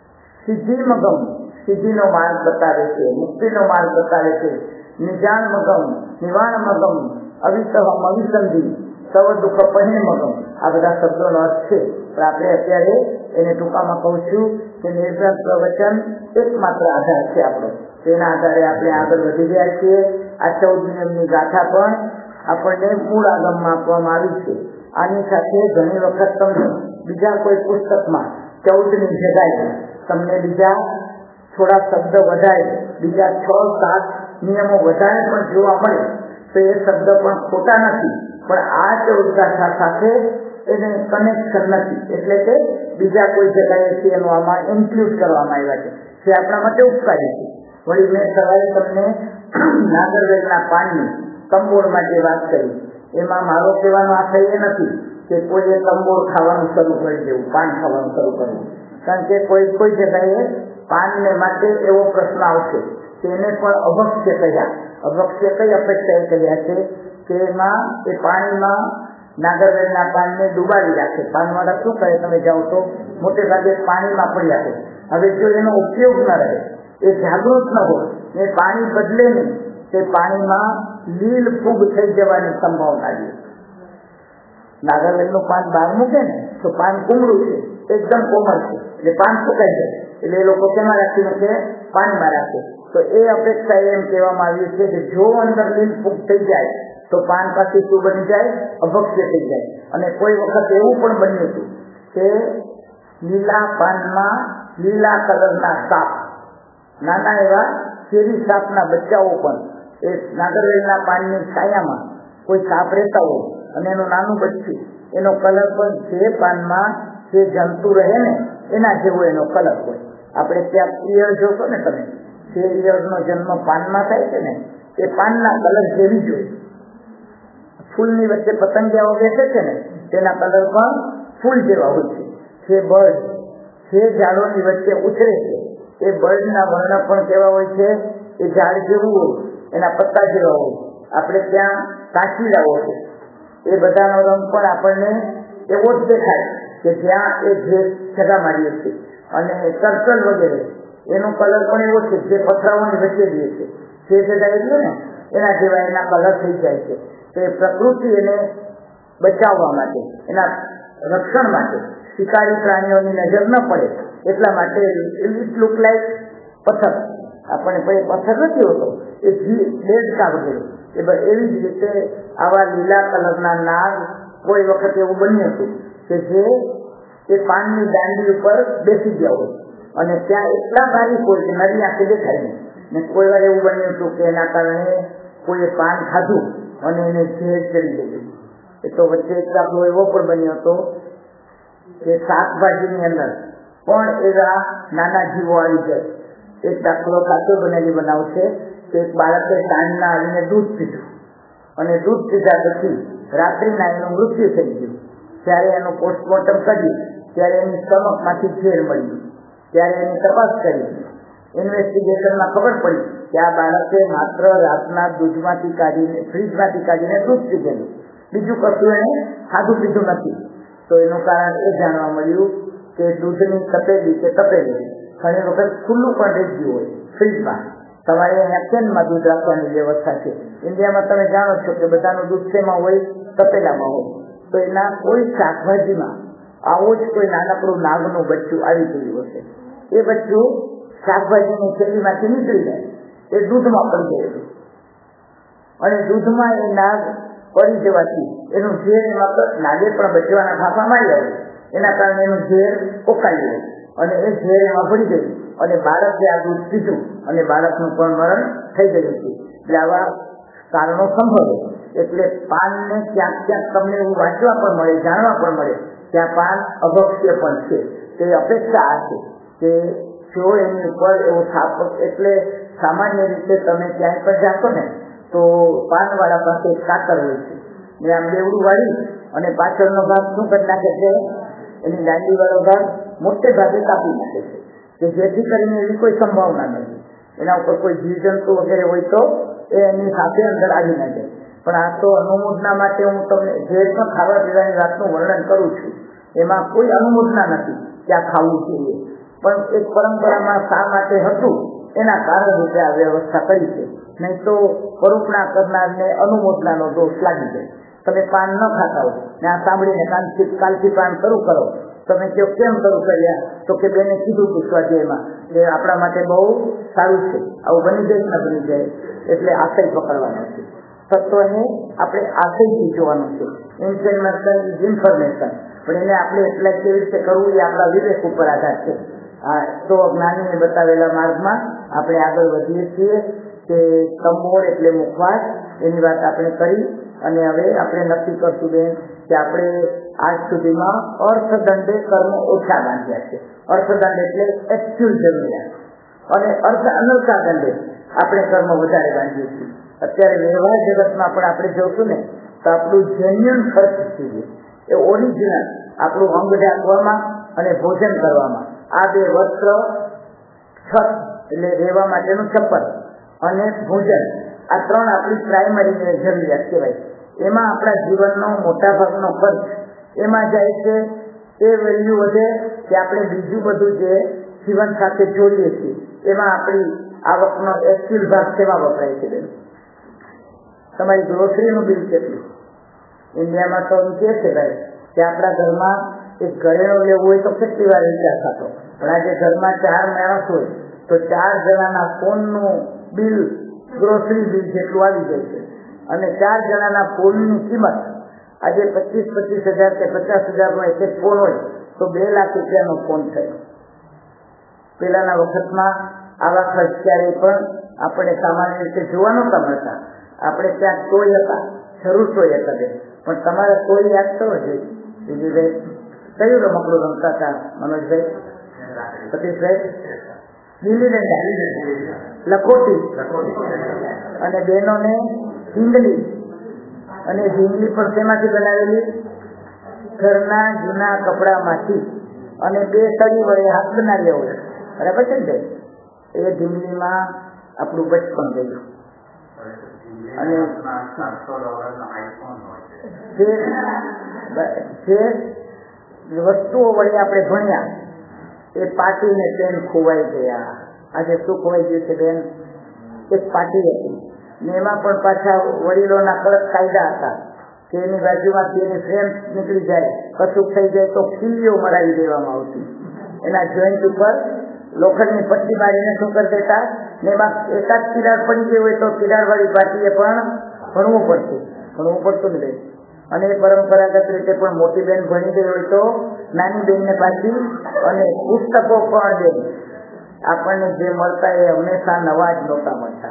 સિદ્ધિમગમ, સિદ્ધિનો માર્ગ બતાવે છે, મુક્તિનો માર્ગ બતાવે છે. નિજાનમગમ, નિવાણમગમ, અવિતહમ અવિસંધિ, સવ દુઃખ પરિમગમ. આ બધા શબ્દોનો અર્થ છે. પણ આપણે અત્યારે એને ટૂંકામાં કહું છું કે નિર્ગ્રંથ પ્રવચન એકમાત્ર આધાર છે આપણો. તેના આધારે આપણે આગળ વધી ગયા છીએ. આ 14 નિયમની ગાથા પણ આપણને મૂળ આગમમાં આપવામાં આવી છે. આની સાથે ઘણી વખત તમને બીજા કોઈ પુસ્તકમાં 14ની જગ્યાએ તમને બીજા થોડા શબ્દ વધારે, બીજા 6-7 નિયમો વધારે પણ જોવા મળે તો એ શબ્દ પણ ખોટા નથી, પણ આ 14 ગાથા સાથે એને કનેક્શન નથી. એટલે કે બીજા કોઈ જગ્યાએથી એનો આમાં ઇન્ક્લુડ કરવામાં આવ્યા છે, જે આપણા માટે ઉપકારી છે. વળી મેં સવારે તમને નાગરવેલના પાનની કંબોળ માટે વાત કરી. એમાં મારો કહેવાનો આશય એ નથી કે કોઈએ કંબોળ ખાવાનું શરૂ કરી દેવું, પાન ખાવાનું શરૂ કરવું. કારણ કે કોઈ જગ્યાએ પાનને માટે એવો પ્રશ્ન આવશે કે એને પણ અભક્ષ્ય કહ્યા. અભક્ષ્ય કઈ અપેક્ષા એ કહ્યા છે કે એમાં એ પાણીમાં નાગરવેલના પાનને ડુબાડી રાખે. પાનવાળા શું કરે, તમે જાઓ તો મોટે ભાગે પાણીમાં પડી રાખે. હવે જો એનો ઉપયોગ ન રહે, એ જાગૃત ન હોય, એ પાણી બદલે નહીં, તે પાણીમાં લીલ ફૂગ થઈ જવાની સંભાવના છે. નાગરવેલનું પાન બહાર મૂકે ને તો પાન કુમળું છે, એકદમ કોમળ છે, એટલે પાન સુકાઈ જાય. એટલે એ લોકો કેમાં રાખી મૂકે? પાણીમાં રાખે. તો એ અપેક્ષા એમ કહેવામાં આવ્યું છે કે જો અંદર લીલ ફૂગ થઈ જાય તો પાન પાછી શું બની જાય? અભક્ષ્ય થઈ જાય. અને કોઈ વખત એવું પણ બન્યું હતું કે લીલા પાનમાં લીલા કલરના સાપ, નાના એવા શેરી સાપના બચ્ચાઓ પણ એ નાગરવેલના પાનની છાયામાં કોઈ સાપ રહેતા હોય અને એનું નાનું બચ્ચું, એનો કલર પણ જે પાનમાં જે જંતુ રહે ને એના જેવો એનો કલર હોય. આપણે ત્યાં ઈયળ જોશો ને તમે, જે ઈયળનો જન્મ પાનમાં થાય છે ને એ પાનના કલર જેવી જ હોય. ફૂલની વચ્ચે પતંગિયાઓ બેસે છે ને તેના કલર પણ ફૂલ જેવા હોય છે. જે બર્ડ જે ઝાડોની વચ્ચે ઉછરે છે એ બર્ડના વર્ણ પણ કેવા હોય છે? એ ઝાડ જેવું હોય, એના પત્તા જેવા હોય. આપણે ત્યાં કાંચીડાઓ છે, એ બધાનો રંગ પણ આપણને એવો જ દેખાય કે જ્યાં એ જે જગા મારીએ છે. અને સર્કલ વગેરે એનો કલર પણ એવો છે જે પથરાઓની વચ્ચે રહે છે. જે જગા એટલે ને એના જેવા એના કલર થઈ જાય છે. તે પ્રકૃતિ એને બચાવવા માટે, એના રક્ષણ માટે, શિકારી પ્રાણીઓની નજર ન પડે એટલા માટે ઇટ લુક લાઈક પથ્થર. આપણને કોઈ પથ્થર નથી હોતો, એ દેડકા વગેરે એવી જ રીતે આવા લીલા કલરના નાગ કોઈ વખત એવું બન્યું હતું કે જે એ પાનની દાંડી ઉપર બેસી ગયા હોય અને ત્યાં એટલા બારીક હોય કે નદી આંખે દેખાય નહીં. ને કોઈ વાર એવું બન્યું હતું કે એના કારણે કોઈએ પાન ખાધું અને એને ઝેર ચડી ગયું. એ તો વચ્ચે એક દાખલો એવો પણ બન્યો હતો કે શાકભાજીની અંદર પણ એવા નાના જીવો આવી જાય. એક દાખલો ખાતો બનાવશે કે એક બાળકે સાંજના આવીને દૂધ પીધું અને દૂધ પીધા પછી રાત્રિના એનું મૃત્યુ થઈ ગયું. ત્યારે એનું પોસ્ટમોર્ટમ કર્યું ત્યારે એની સ્ટમકમાંથી ઝેર મળ્યું. ત્યારે એની તપાસ કરી, ઇન્વેસ્ટિગેશનમાં ખબર પડી કે આ બાળકે માત્ર રાતના દૂધમાંથી કાઢીને ફ્રીજમાંથી કાઢીને દૂધ પીધેલું, બીજું કશું એને ખાધું પીધું નથી. તો એનું કારણ એ જાણવા મળ્યું કે દૂધની તપેલી ઘણી વખત ખુલ્લું પણ રહી ગયું હોય ફ્રીજમાં. તમારે અહીંયા કેનમાં દૂધ રાખવાની વ્યવસ્થા છે. ઇન્ડિયામાં તમે જાણો છો કે બધાનું દૂધ શેમાં હોય? તપેલામાં હોય. તો એના કોઈ શાકભાજીમાં આવો જ કોઈ નાનકડું નાગનું બચ્ચું આવી ગયું હશે. એ બચ્ચું શાકભાજીની થેલીમાંથી નીકળી જાય, એ દૂધમાં પડી ગયેલું અને દૂધમાં એ નાગ પડી જવાથી એનું ઝેર એમાં નાગે પણ બચવાના ફાંફા મારી આવે. એના કારણે એનું ઝેર પોકાઈ જાય અને એ ઝેર એમાં પડી ગયું અને બાળકે આ દૂધ પીધું અને બાળકનું પણ મરણ થઈ ગયું છે. એટલે આવા કારણો સંભવે. એટલે પાનને ક્યાંક ક્યાંક તમને એવું વાંચવા પણ મળે, જાણવા પણ મળે કે આ પાન અભક્ષ્ય પણ છે. તે અપેક્ષા આ છે કે જો એની ઉપર એવો થાપ, એટલે સામાન્ય રીતે તમે ક્યાંય પણ જાશો ને તો પાનવાળા પાસે કાતર હોય છે ને આમ બેવડું વાળી અને પાછળનો ભાગ શું કરી નાખે છે, એની દાંડી વાળો ભાગ મોટે ભાગે કાપી નાખે છે કે જેથી કરીને એવી કોઈ સંભાવના નથી એના ઉપર કોઈ જીવજંતુ વગેરે હોય તો એ એની સાથે અંદર આવી ના જાય. પણ આ તો અનુમોદના માટે હું તમને જે પણ ખાવા પીવાની વાતનું વર્ણન કરું છું એમાં કોઈ અનુમોદના નથી કે આ ખાવું જોઈએ, પણ એક પરંપરામાં શા માટે હતું એના કારણે આ વ્યવસ્થા કરી છે. નહીં તો પરોપણા કરનારને અનુમોદનાનો દોષ લાગી જાય. તમે પાન ન ખાતા હો ને આ સાંભળીને કાલથી પાન શરૂ કરો, તમે કહો કેમ શરૂ કર્યા? તો કે બેને કીધું હતું સ્વાધ્યાયમાં કે આપણા માટે બહુ સારું છે, આવું બની જાય ન બની જાય. એટલે આશય પકડવાનો છે. તત્વને આપણે આશયથી જોવાનું છે. ઇન્ફોર્મેશન ઇઝ ઇન્ફોર્મેશન, પણ એને આપણે એટલા કેવી રીતે કરવું એ આપણા વિવેક ઉપર આધાર છે. તો જ્ઞાનીને બતાવેલા માર્ગમાં આપણે આગળ વધીએ છીએ કે કંબોળ એટલે મુખવાસ, એની વાત આપણે કરી અને હવે આપણે નક્કી કરશું બેન કે આપણે આજ સુધીમાં અર્થદંડે કર્મ ઓછા બાંધ્યા છે. અર્થદંડ એટલે એકચ્યુઅલ જરૂરિયાત અને અનર્થા દંડે આપણે કર્મ વધારે બાંધીએ છીએ. અત્યારે વ્યવહાર જગતમાં પણ આપણે જોશું ને તો આપણું જેન્યુઅન ખર્ચ છે એ ઓરિજિનલ આપણું અંગ ઢાંકવામાં અને ભોજન કરવામાં, આ બે વસ્ત્ર, છત એટલે રહેવા માટેનું છપ્પર અને ભોજન, આ ત્રણ આપણી પ્રાઇમરી જરૂરિયાત કહેવાય. એમાં આપણા જીવનનો મોટા ભાગનો ખર્ચ એમાં જાય છે. એ વેલ્યુ વધે કે આપણે બીજું બધું જે જીવન સાથે જોડીએ છીએ એમાં આપણી આવકનો એકચ્યુઅલ ભાગ સેવા વપરાય છે. બેન, તમારી ગ્રોસરીનું બિલ કેટલું? ઇન્ડિયામાં તો એમ કહે છે ભાઈ કે આપણા ઘરમાં એક ઘરેણું લેવું હોય તો કેટલી વાર વિચાર થતો, પણ આજે ઘરમાં 4 માણસ હોય તો 4 જણાના ફોનનું બિલ ગ્રોસરી બિલ જેટલું આવી જાય છે અને 4 જણાના ફોનની કિંમત આજે 25,000 કે 50,000નો એક ફોન હોય તો 2 લાખ રૂપિયાનો ફોન થયો. પહેલાના વખતમાં આવા ખર્ચ ક્યારેય પણ આપણે સામાન્ય રીતે જોવા નહોતા મળતા. આપણે ત્યાં તોય હતા, જરૂર તોય હતા બેન, પણ તમારે તોય યાદ કરવો જોઈએ. વિજયભાઈ કયું રમકડું રમતા હતા? મનોજભાઈ, સતીશભાઈ, ગીલી ડંડા, લખોટી અને બહેનોને ઢીંગલી. અને ઢીંગલી પણ શેમાંથી બનાવેલી? ઘરના જૂના કપડામાંથી અને 2 સળી વડે હાથ બનાવ્યા હોય. બરાબર છે ને? એ ઢીંગલીમાં આપણું બચપન ગયું. અને જે વસ્તુઓ વડે આપણે ભણ્યા એ પાટીને પેન ખોવાઈ ગયા. આજે શું ખોવાઈ ગયું છે બેન? એક પાટી હતી ને એમાં પણ પાછા વડીલોના કડક કાયદા હતા કે એની બાજુમાંથી એની ફ્રેમ નીકળી જાય, કશું થઈ જાય તો ખીલીઓ મરાવી દેવામાં આવતી. એના જોઈન્ટ ઉપર લોખંડની પટ્ટી મારીને શું કરી દેતા ને એમાં એકાદ કિરાડ પડી ગઈ હોય તો કિરાડવાળી પાટીએ પણ ભણવું પડતું ને બેન. અને એ પરંપરાગત રીતે પણ મોટી બેન ભણી ગઈ હોય તો નાની બેનને પાછી, અને પુસ્તકો પણ બેન આપણને જે મળતા એ હંમેશા નવા જ નહોતા મળતા.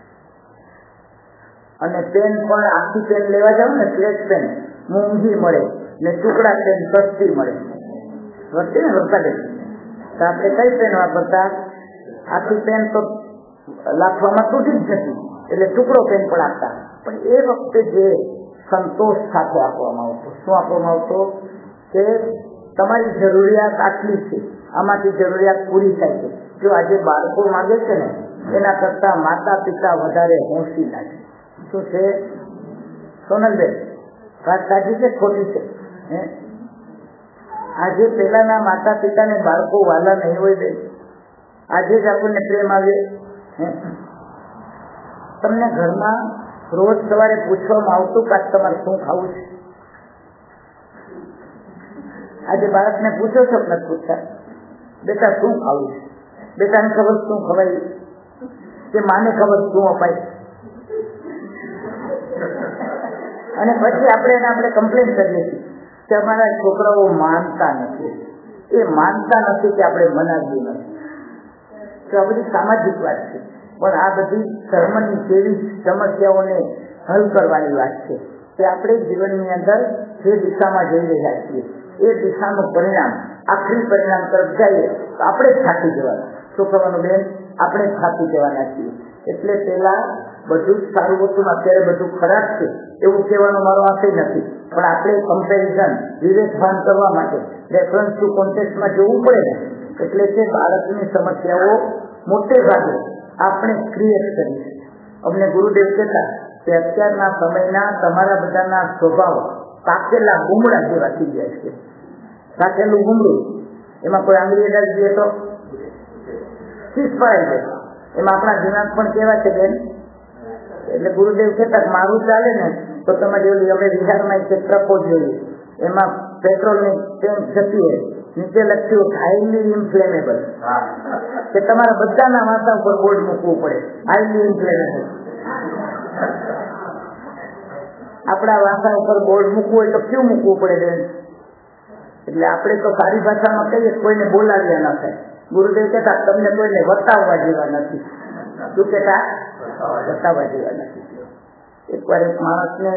અને પેન પણ આખી પેન લેવા જાવ ને, સ્લેટ પેન મોંઘી મળે ને ટુકડા પેન સસ્તી મળે. વસ્તી ને વરસાદ તો આપણે કઈ પેન વાપરતા? આખી પેન તો લાખવામાં તૂટી જ નથી, એટલે ટુકડો પેન પણ આપતા. પણ એ વખતે જે સંતોષ સાથે આપવામાં આવતો, શું આપવામાં આવતો કે તમારી જરૂરિયાત આટલી છે, આમાંથી જરૂરિયાત પૂરી થાય છે. જો આજે બાળકો માંગે છે ને એના કરતા માતા પિતા વધારે હોંશી લાગે. શું છે સોનલબેન, વાત સાચી છે ખોટી છે? આજે પેલાના માતા પિતાને બાળકો વાલા નહીં હોય બે, આજે જ આપણને પ્રેમ આવે. તમને ઘરમાં રોજ સવારે પૂછવામાં આવતું કે તમારે શું ખાવું છે? આજે બાળકને પૂછો છો કે નથી પૂછતા? બેટા શું ખાવું છે? બેટાને ખબર શું ખવાય કે માને ખબર શું અપાય? અને પછી આપણે કમ્પ્લેન કરીએ છીએ કે અમારા છોકરાઓ માનતા નથી. એ માનતા નથી કે આપણે મનાવ્યું નથી. તો આ બધી સામાજિક વાત છે, પણ આ બધી ધર્મની કેવી સમસ્યાઓને હલ કરવાની વાત છે કે આપણે જીવનની અંદર જે દિશામાં જઈ રહ્યા છીએ એ દિશાનું પરિણામ, આખરી પરિણામ તરફ જઈએ તો આપણે જ થાકી જવાના. શું કરવાનું બેન? આપણે જ થાકી જવાના છીએ. એટલે પેલા બધું જ સારું હતું, અત્યારે બધું ખરાબ છે એવું કહેવાનો મારો આશય નથી, પણ આપણે કમ્પેરિઝન, વિવેકભાન કરવા માટે રેફરન્સ ટુ કોન્ટેક્સ્ટમાં જોવું પડે ને. એટલે કે બાળકની સમસ્યાઓ મોટે ભાગે આપણે ક્રિએટ કરી છે. અમને ગુરુદેવ કહેતા કે અત્યારના સમયના તમારા બધાના સ્વભાવ પાકેલા ગુમડા જેવા થઈ જાય છે. પાકેલું ગુમડું, એમાં કોઈ આંગળી અડાડી દે તો શીશ પડાઈ જાય. એમાં આપણા દિમાગ પણ કેવા છે બેન? એટલે ગુરુદેવ કહેતા મારું ચાલે ને તો તમારી ઓલી અમે વિહારમાં એક ટ્રકો જોઈએ, એમાં પેટ્રોલની ટેન્ક જતી હોય, નીચે લખ્યું હાઈલી ઇન્ફ્લેમેબલ, કે તમારા બધાના માથા ઉપર બોર્ડ મૂકવું પડે હાઈલી ઇન્ફ્લેમેબલ. આપણા માથા ઉપર બોર્ડ મૂકવું હોય તો ક્યું મૂકવું પડે બેન? એટલે આપણે તો સારી ભાષામાં કહીએ કોઈને બોલાવ્યા ન થાય. ગુરુદેવ કહેતા તમને કોઈને વતાવવા જેવા નથી. શું કહેતા? બતાવવા જેવા નથી. એકવાર એક માણસને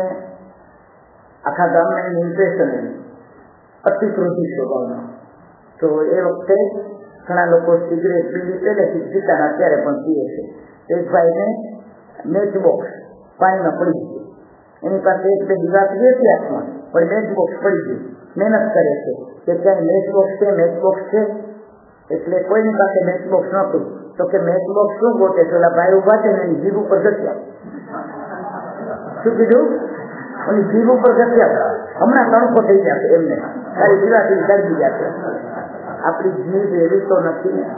આખા ગામને ઇમ્પ્રેશન અતિ ક્રોધી સ્વભાવનો. તો એ વખતે ઘણા લોકો સિગરેટ બીડી પહેલેથી પીતા, અત્યારે પણ પીએ છે. એક ભાઈને મેચ બોક્સ પાણીમાં પડી ગયું. એની પાસે એક બે દીવાસળી હતી હાથમાં, પણ મેચ બોક્સ પડી ગયું. મહેનત કરે છે કે ક્યાંય મેચ બોક્સ છે, મેચ બોક્સ છે. એટલે કોઈની પાસે મેચ બોક્સ નહોતું. તો કે મેચ બોક્સ શું ગોતે છે? ઓલા ભાઈ ઉભા છે ને એની જીભ ઉપર ઘસ્યા. શું કીધું? એની જીભ ઉપર ઘસ્યા. હમણાં તણખો થઈ જશે એમને, તારી જીવાથી સળગી જશે. આપણી જીભ એવી તો નથી ને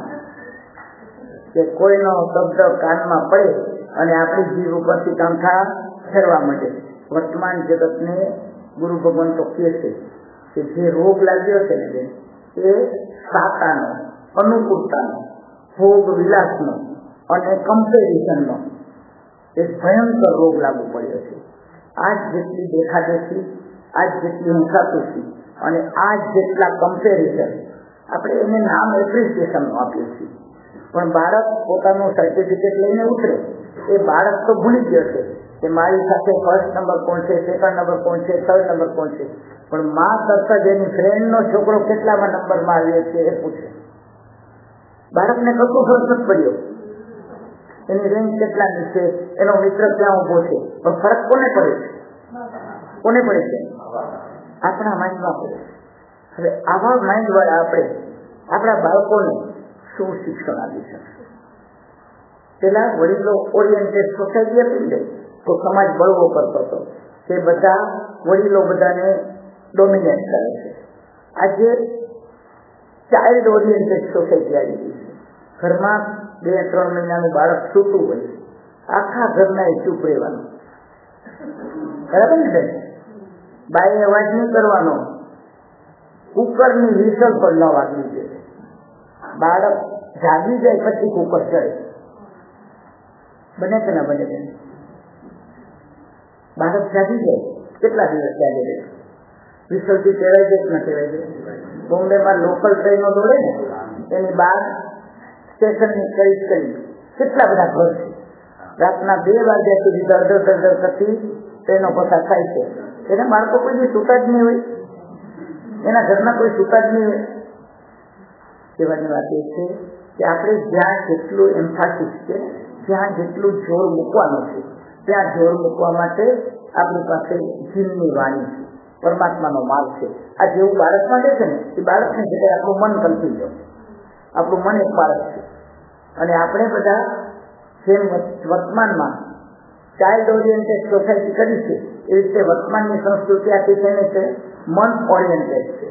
કે કોઈનો શબ્દ કાનમાં પડે અને આપણી જીભ ઉપરથી કંઠા ફેરવા માંડે. વર્તમાન જગતને ગુરુ ભગવાન તો કહે છે કે જે રોગ લાગ્યો છે ને બેન, એ સાતાનો, અનુકૂળતાનો, ભોગ વિલાસનો અને કમ્પેરિઝનનો એક ભયંકર રોગ લાગુ પડ્યો છે. આજ જેટલી દેખાદેખી, આજ જેટલી હિંસાતુષી અને આજ જેટલા કમ્પેરિઝન, આપણે એને નામ એપ્રિસિએશનનું આપીએ છીએ. પણ બાળક પોતાનું સર્ટિફિકેટ લઈને ઉતરે, એ બાળક તો ભૂલી ગયો છે કે મારી સાથે ફર્સ્ટ નંબર કોણ છે, સેકન્ડ નંબર કોણ છે, થર્ડ નંબર કોણ છે. પણ મા કરતા જેની ફ્રેન્ડનો છોકરો કેટલામાં નંબરમાં આવ્યો છે એ પૂછે. બાળકને કશું ફરક નથી પડ્યો, એની રેન્જ કેટલાની છે, એનો મિત્ર ક્યાં ઉભો છે, પણ ફરક કોને પડે છે? કોને પડે છે? આપણા માઇન્ડમાં પડે. હવે આવા માઇન્ડ વાળા આપણે આપણા બાળકોને શું શિક્ષણ આપી શકશે? પેલા વડીલો ઓરિએન્ટેડ સોસાયટી હતી ને તો સમાજ બળવો કરતો હતો કે બધા વડીલો બધાને ડોમિનેટ કરે છે. આજે ચાઇલ્ડ ઓરિએન્ટેડ સોસાયટી આવી ગઈ છે. ઘરમાં 2-3 મહિનાનું બાળક સૂતું હોય, આખા ઘરના એ ચૂપ રહેવાનું. બરાબર ને બેન? બાએ અવાજ નહીં કરવાનો, કુકરની વિસલ પણ ન વાગવી જોઈએ. બાળક જાગી જાય પછી કુકર ચડે. બને કે ના બને બેન? બાળક જાગી જાય કેટલા દિવસ જાગે રહે? વિસલથી ટેવાઈ જાય કે ના ટેવાઈ જાય? બોમ્બેમાં લોકલ ટ્રેનો દોડે ને એની બહાર સ્ટેશનની કરી કેટલા બધા ઘર છે. રાતના 2 વાગ્યા સુધી દરદર કરતી ટ્રેનો પસાર થાય છે. એના બાળકો કોઈ સૂતા જ નહીં હોય, એના ઘરના કોઈ સૂતા જ નહીં હોય. કહેવાની વાત એ છે કે આપણે જ્યાં જેટલું એમ્ફાસિસ છે, જ્યાં જેટલું જોર મૂકવાનું છે, ત્યાં જોર મૂકવા માટે આપણી પાસે જીવની વાણી છે, પરમાત્માનો માર્ગ છે. આ જેવું બાળક માટે છે ને, એ બાળકની જગ્યાએ આપણું મન કલ્પી લો. આપણું મન એક બાળક છે અને આપણે બધા જેમ વર્તમાનમાં ચાઇલ્ડ ઓરિએન્ટેડ સોસાયટી કરી છે, એ રીતે વર્તમાનની સંસ્કૃતિ આખી છે છે મન ઓરિએન્ટેડ છે.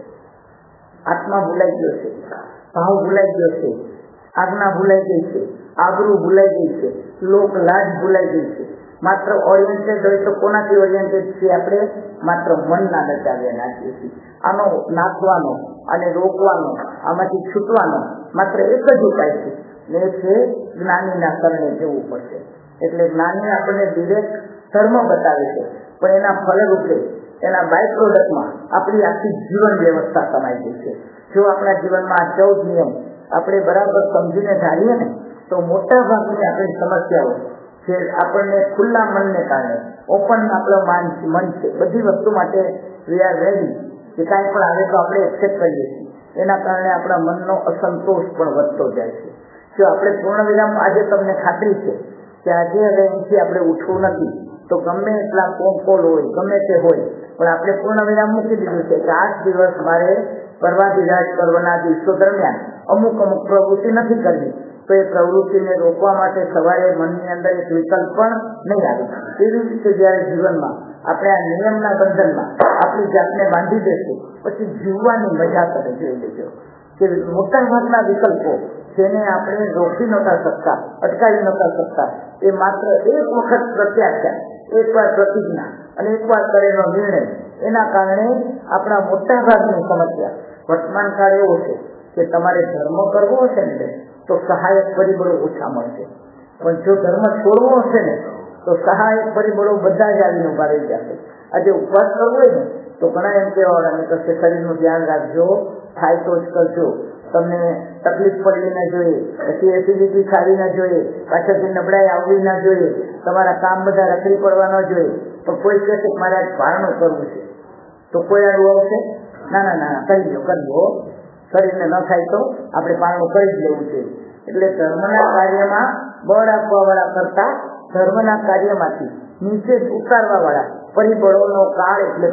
આત્મા ભૂલાઈ ગયો છે, ભાવ ભૂલાઈ ગયો છે, આજ્ઞા ભૂલાઈ ગઈ છે, આબરૂ ભૂલાઈ ગઈ છે, લોક લાજ ભૂલાઈ ગઈ છે. માત્ર ઓરિએન્ટેડ હોય તો કોનાથી ઓરિએન્ટેડ છીએ આપણે? માત્ર મનના નચાવ્યા નાખીએ છીએ. આનો નાખવાનો અને રોકવાનો, આમાંથી છૂટવાનો માત્ર એક જ ઉપાય છે, એ છે જ્ઞાનીના શરણે જવું પડશે. એટલે જ્ઞાની આપણને ડિરેક્ટ ધર્મ બતાવે છે, પણ એના ફલરૂપે એના બાય પ્રોડક્ટમાં આપણી આખી જીવન વ્યવસ્થા સમાઈ ગઈ છે. જો આપણા જીવનમાં આ 14 નિયમ આપણે બરાબર સમજીને ધારીએ ને, તો મોટા ભાગની આપણી સમસ્યાઓ જે આપણને ખુલ્લા મનને કારણે, ઓપન આપણું મન છે, બધી વસ્તુ માટે વી આર રેડી, કે કાંઈ પણ આવે તો આપણે એક્સેપ્ટ કરીએ છીએ. એના કારણે આપણા મનનો અસંતોષ પણ વધતો જાય છે. જો આપણે પૂર્ણ વિરામ, આજે તમને ખાતરી છે કે આજે હવે અહીંથી આપણે ઉઠવું નથી, તો ગમે એટલા કોલ હોય, ગમે તે હોય, પણ આપણે પૂર્ણ વિરામ મૂકી દીધું છે કે 8 દિવસ મારે પર્વાધિરાજ પર્વના દિવસો દરમિયાન અમુક પ્રવૃત્તિ નથી કરવી, તો એ પ્રવૃત્તિને રોકવા માટે સવારે મનની અંદર એક વિકલ્પ પણ નહીં આવે. એવી રીતે જયારે જીવનમાં આપણે આ નિયમના બંધનમાં આપણી જાતને બાંધી દેશું, પછી જીવવાની મજા તમે જોઈ લેજો કે મોટા ભાગના વિકલ્પો જેને આપણે રોકી નહોતા શકતા, અટકાવી નહોતા શકતા, એ માત્ર એક વખત પ્રત્યાખ્યાન, એકવાર પ્રતિજ્ઞા અને એકવાર કરેલો નિર્ણય, એના કારણે આપણા મોટા ભાગની સમસ્યા વર્તમાન કાળ એવો છે કે તમારે ધર્મ કરવો હશે ને તો સહાયક પરિબળો ઓછા મળશે, પણ જો ધર્મ છોડવો હશે ને તો સહાયક પરિબળો બધા જ આવીને ઉભા રહી જશે. આજે ઉપવાસ કરવો હોય ને તો ઘણા એમ કહેવાના કે શરીરનું ધ્યાન રાખજો, થાય તો જ કરજો, તમને તકલીફ પડવી ના જોઈએ, પછી એસિડિટી ખાવી ના જોઈએ, પાછળથી નબળાઈ આવવી ના જોઈએ, તમારા કામ બધા રખડી પડવા ન જોઈએ. પણ કોઈ કહે છે મારે આજ પારણું કરવું છે, તો કોઈ આડું આવશે? ના ના ના, કરી લો, શરીરને ન થાય તો આપણે પારણું કરી જ લેવું છે. એટલે ધર્મના કાર્યમાં બળ આપવા વાળા કરતા ધર્મના કાર્યમાંથી નીચે ઉતારવા વાળા પરિબળોનો કાળ એટલે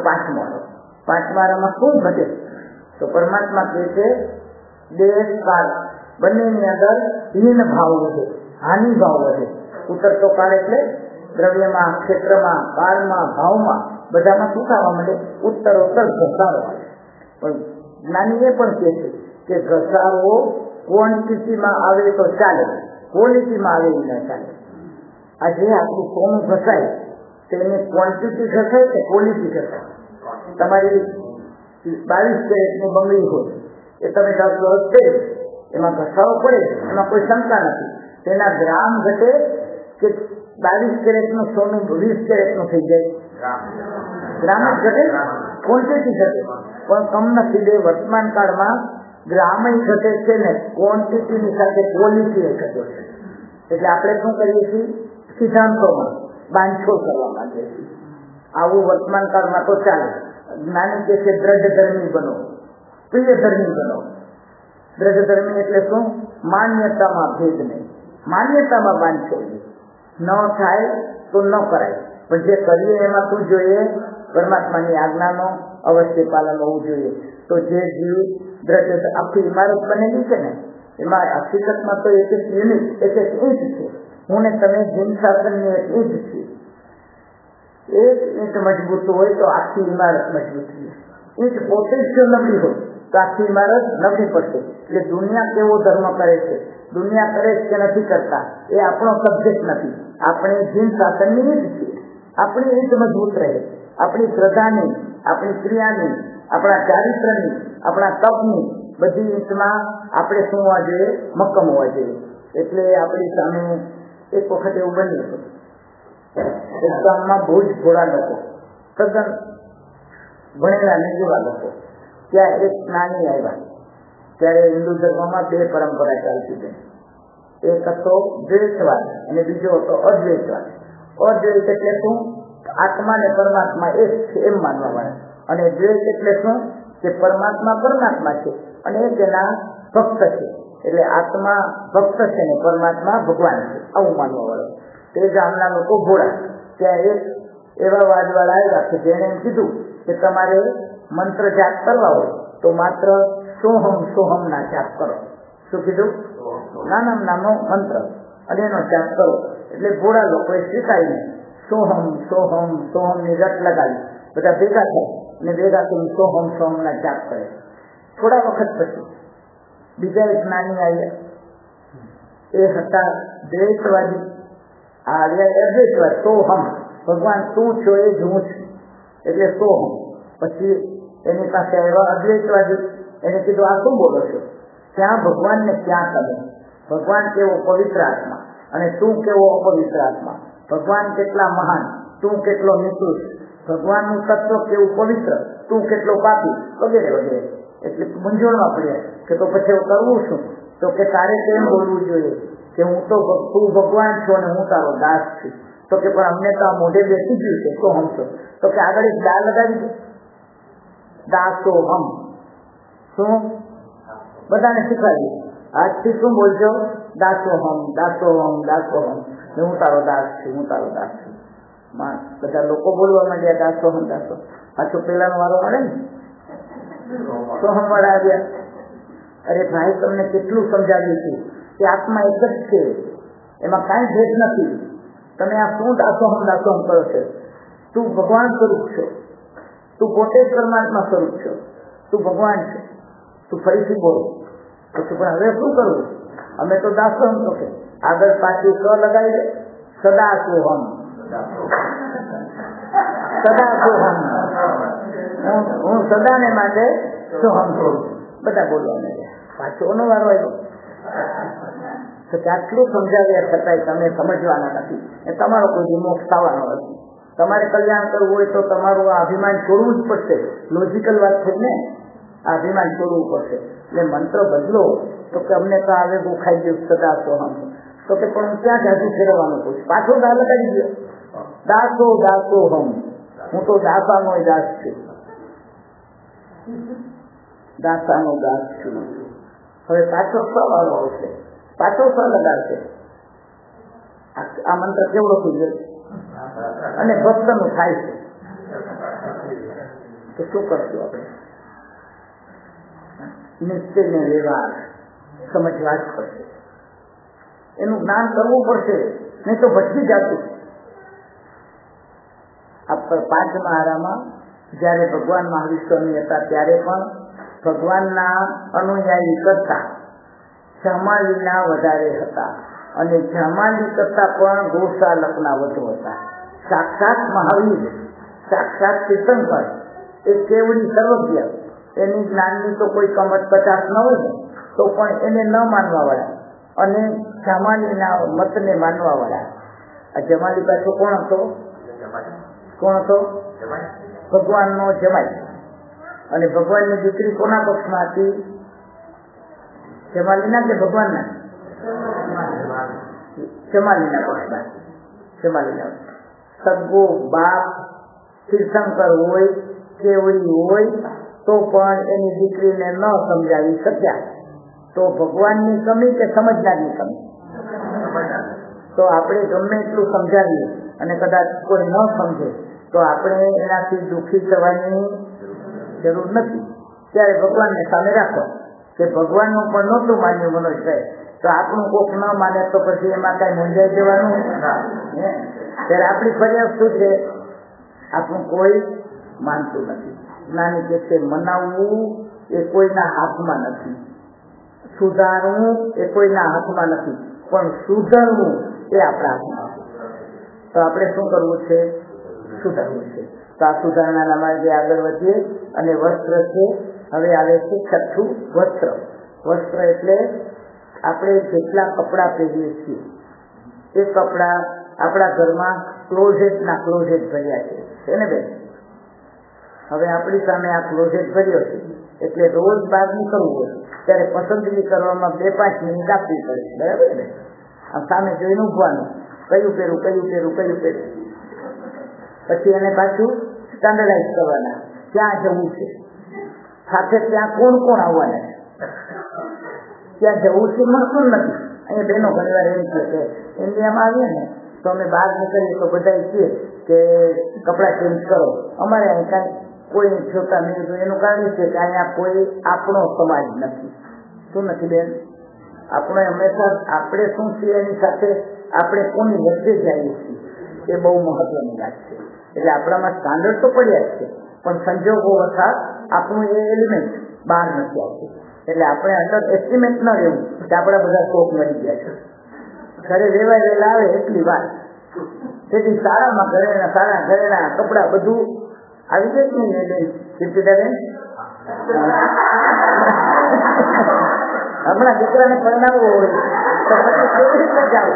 5મામાં શું ઘટે? તો પરમાત્મા કહે છે દેશ કાળ બંનેની અંદર હીન ભાવ વધે, હાનિ ભાવ વધે. ઉતરતો કાળ એટલે દ્રવ્યમાં, ક્ષેત્રમાં, કાળમાં, ભાવમાં બધામાં શું થવા માંડે? ઉત્તરોત્તર ઘસારો. પણ જ્ઞાની એ પણ કહે છે કે ઘસારો ક્વોન્ટિટીમાં આવે તો ચાલે, ક્વોલિટીમાં આવે એ ના ચાલે. આજે આપણું સોનું ઘસાય તેની ક્વોન્ટિટી ઘસાય કે ક્વોલિટી ઘસાય? તમારી 22 કેરેટની બંગડી હોય, એ તમે 10 વર્ષ કરી, એમાં ઘસારો પડે, એમાં કોઈ શંકા નથી. તેના ગ્રામ ઘટે કે 22 કેરેટનું સોનું 20 કેરેટનું થઈ જાય? ગ્રામ જ ઘટે, ક્વોન્ટિટી ઘટે. પણ કમનસીબે વર્તમાન કાળમાં ગ્રામ ઘટે છે ને ક્વોન્ટિટીની સાથે ક્વોલિટી ઘટે છે. એટલે આપણે શું કરીએ છીએ? સિદ્ધાંતોમાં બાંધછોડ કરવા માંગીએ છીએ. આવું વર્તમાન કાળમાં તો ચાલે. જ્ઞાની કે છે દ્રઢ ધર્મી બનો, પ્રિય ધર્મી બનો. દ્રઢ ધર્મી એટલે શું? માન્યતામાં ભેદ નહીં, માન્યતામાં બાંધછોડ ન થાય તો ન કરાય, પણ જે કરીએ એમાં શું જોઈએ? પરમાત્માની આજ્ઞાનો અવશ્ય પાલન હોવું જોઈએ. તો જે જીવ દ્રઢ આખી ઇમારત બનેલી છે ને, એમાં હકીકતમાં તો એક યુનિટ, એક ઈંટ છે. હું ને તમે જીન શાસનની એક ઈંટ છીએ. એક ઈંટ મજબૂત હોય તો આખી ઇમારત મજબૂત છે. ઈંટ પોતે જ જો નબળી હોય તો આખી ઇમારત નબળી પડશે. એટલે દુનિયા કેવો ધર્મ કરે છે, દુનિયા કરે છે કે નથી કરતા, એ આપણો સબ્જેક્ટ નથી. આપણે જીન શાસનની ઈંટ છીએ. આપણી ઈંટ મજબૂત રહે, આપણી શ્રદ્ધાની, આપણી ક્રિયાની, આપણા ચારિત્રની, આપણા તપની બધી ઈંટમાં આપણે શું હોવા જોઈએ? મક્કમ હોવા જોઈએ. એટલે આપણી સામે એક વખત એવું બન્યું હતું, એક ગામમાં બહુ જ ભોળા લોકો, તદ્દન ભણેલા નહીં જેવા લોકો, ત્યાં એક જ્ઞાની આવ્યા. ત્યારે હિન્દુ ધર્મમાં 2 પરંપરા ચાલતી હતી. એક હતો દ્વૈતવાદ અને બીજો હતો અદ્વૈતવાદ. અદ્વૈત એટલે શું? આત્મા ને પરમાત્મા એક છે એમ માનવા વાળા. અને દ્વૈત એટલે શું? કે પરમાત્મા પરમાત્મા છે અને એક એના ભક્ત છે, એટલે આત્મા ભક્ત છે ને પરમાત્મા ભગવાન છે, આવું માનવા વાળો. તે ગામના લોકો ભોળા. ત્યાં એક એવા વાદવાળા આવ્યા કે જેને એમ કીધું કે તમારે મંત્ર જાપ કરવા હોય તો માત્ર સોહમ સોહમ ના જાપ કરો. શું કીધું? નાનો મંત્ર અને એનો જાપ કરો. એટલે ભોળા લોકોએ સ્વીકારીને સોહમ સોહમ સોહમ ની રટ લગાવી બધા ભેગા થાય અને ભેગા કરી સોહમ સોહમ ના જાપ કરે. થોડા વખત પછી બીજા એક જ્ઞાની આવ્યા. એ હતા દ્વૈતવાદી. અદ્વૈતવાદ સોહમ, ભગવાન તું છો એ જ હું છું એટલે સોહમ. પછી એની પાસે આવ્યા અદ્વૈતવાદી. એને કીધું આ શું બોલો છો? ક્યાં ભગવાન ને ક્યાં તમે? ભગવાન કેવો પવિત્ર આત્મા અને તું કેવો અપવિત્ર આત્મા. ભગવાન કેટલા મહાન, તું કેટલો નિકૃષ્ટ. ભગવાનનું તત્વ કેવું પવિત્ર, તું કેટલો પાપી, વગેરે વગેરે. એટલે મૂંઝવણમાં પડ્યા કે તો પછી કરવું શું? તો કે તારે કેમ બોલવું જોઈએ કે તું ભગવાન છો અને હું તારો દાસ છું. તો કે પણ અમને તો આ મોઢે બેસી ગયું છે સોહમ છો. તો કે આગળ એક દા લગાવી દે, દાસોહમ. શું બધાને શીખવાડી આજથી શું બોલજો? દાસોહમ દાસોહમ દાસોહમ. હું તારો દાસ છું, હું તારો દાસ છું. બધા લોકો બોલવા માંડ્યા દાસોહમ દાસોહમ. પાછો પેલાનો વારો મળે ને, સોહમ વાળા આવ્યા. અરે ભાઈ તમને કેટલું સમજાવ્યું છું કે આત્મા એક જ છે, એમાં કાંઈ ભેદ નથી. તમે આ શું દાસોહમ દાસોહમ કરો છો? તું ભગવાન સ્વરૂપ છો, તું પોતે જ પરમાત્મા સ્વરૂપ છો, તું ભગવાન છે. તું ફરીથી બોલ. પછી પણ હવે શું કરવું? અમે તો દાસોહમ તો કે આગળ પાછી સ લગાવી દે, સદા સોહમ સદા સોહમ. હું સદાને માટે સોહમ છું. બધા બોલવાને પાછો નો વારો આવ્યો. તો આટલું સમજાવ્યા છતાંય તમે સમજવાના નથી. એ તમારો કોઈ મોક્ષ થવાનો નથી. તમારે કલ્યાણ કરવું હોય તો તમારું આ અભિમાન છોડવું જ પડશે. લોજિકલ વાત છે ને, આ અભિમાન છોડવું પડશે. એટલે મંત્ર બદલો તો કે અમને તો આવે ગોખાઈ ગયું સદા સોહમ. તો કે પણ હું ક્યાં જાજુ ફેરવવાનું છું? પાછો દા લગાવી ગયો, દાસો દાસોહમ. હું તો દાસાનો દાસ છું, દાસાનો દાસ છું. હવે પાછો સવારો આવશે, પાછો સ લગાવશે. આ મંત્ર કેવડો થઈ ગયો અને ભક્તનું થાય છે. તો શું કરશું આપણે? નિશ્ચય ને વ્યવહાર સમજવા જ પડશે. એનું જ્ઞાન કરવું પડશે, નહીં તો ભટકી જતું. પાંચમા આરામાં જયારે ભગવાન મહાવીર સ્વામી હતા ત્યારે પણ ભગવાનના અનુયાયી કરતા જમાલીના વધારે હતા અને જમાલી કરતા પણ ગોશાલકના વધુ હતા. સાક્ષાત મહાવીર, સાક્ષાત તીર્થંકર, એ કેવડી સર્વજ્ઞ, એની જ્ઞાનની તો કોઈ કમત 50 ન હોય ને તો પણ એને ન માનવા વાળા અને જમાલીના મતને માનવા વાળા. આ જમાલી પાછો કોણ હતો? કોણ હતો? ભગવાનનો જમાઈ. અને ભગવાનની દીકરી કોના પક્ષમાં હતી? જમાલીના કે ભગવાનના? જમાલીના પક્ષમાં. જમાલીના સગો બાપ તીર્થંકર હોય, કેવડી હોય તો પણ એની દીકરીને ન સમજાવી શક્યા. તો ભગવાનની કમી કે સમજદારની કમી? તો આપણે ગમે એટલું સમજાવીએ અને કદાચ કોઈ ન સમજે તો આપણે એનાથી દુઃખી થવાની જરૂર નથી. ત્યારે ભગવાનને સામે રાખો કે ભગવાનનું પણ નહોતું માન્યું મનુષ્ય, તો આપણું કોક ન માને તો પછી એમાં કઈ મૂંઝાઈ જવાનું. ત્યારે આપણી ફરિયાદ શું છે? આપણું કોઈ માનતું નથી. જ્ઞાની કે છે મનાવવું એ કોઈના હાથમાં નથી, સુધારવું એ કોઈના હાથમાં નથી, પણ સુધારવું એ આપણા હાથમાં. તો આપણે શું કરવું છે? સુધારવું છે. તો આ સુધારણાના માર્ગે આગળ વધીએ. અને વસ્ત્ર છે, હવે આવે છે છઠ્ઠું વસ્ત્ર. વસ્ત્ર એટલે આપણે જેટલા કપડાં પહેરીએ છીએ એ કપડાં આપણા ઘરમાં ક્લોઝેટના ક્લોઝેટ ભર્યા છે ને બેન? હવે આપણી સામે આ ક્લોઝેટ ભર્યો છે એટલે રોજ બહાર નીકળવું હોય ત્યારે પસંદગી કરવામાં 2-5 મિનિટ આપવી પડે, બરાબર ને? આમ સામે જોઈને ઉભવાનું, કયું પહેરું કયું પહેરું કયું પહેરું. પછી એને પાછું સ્ટાન્ડર્ડાઇઝ કરવાના, ક્યાં જવું છે, સાથે ત્યાં કોણ કોણ આવવાના છે. ત્યાં જવું છે મળતું નથી. અહીંયા બહેનો ઘણી વાર એમ કહે કે ઇન્ડિયામાં આવીએ ને તો અમે બહાર નીકળીએ તો બધા કહે કે કપડાં ચેન્જ કરો. અમારે અહીં કાંઈ કોઈ છોકરા નહીં. તો એનું કારણ છે કે અહીંયા કોઈ આપણો સમાજ નથી. શું નથી બેન? આપણે હંમેશા આપણે શું છીએ એની સાથે આપણે કોની વચ્ચે જઈએ છીએ એ બહુ મહત્વની વાત છે. એટલે આપણામાં સ્ટાન્ડર્ડ તો પડ્યા જ છે, પણ સંજોગો વખત આપણું એ એલિમેન્ટ બહાર નથી આવતું. એટલે આપણે અંડર એસ્ટિમેટ ન રહેવું કે આપણા બધા શોખ મળી ગયા છે. ઘરે વેવાય વેલા આવે એટલી વાત. તેથી સારામાં ઘરેણા સારા ઘરેણા કપડા બધું આવી જાય જ નહીં. કીર્તિદાબેન હમણાં દીકરાને પરણાવવો હોય તો પછી કેવી રીતે જાઓ?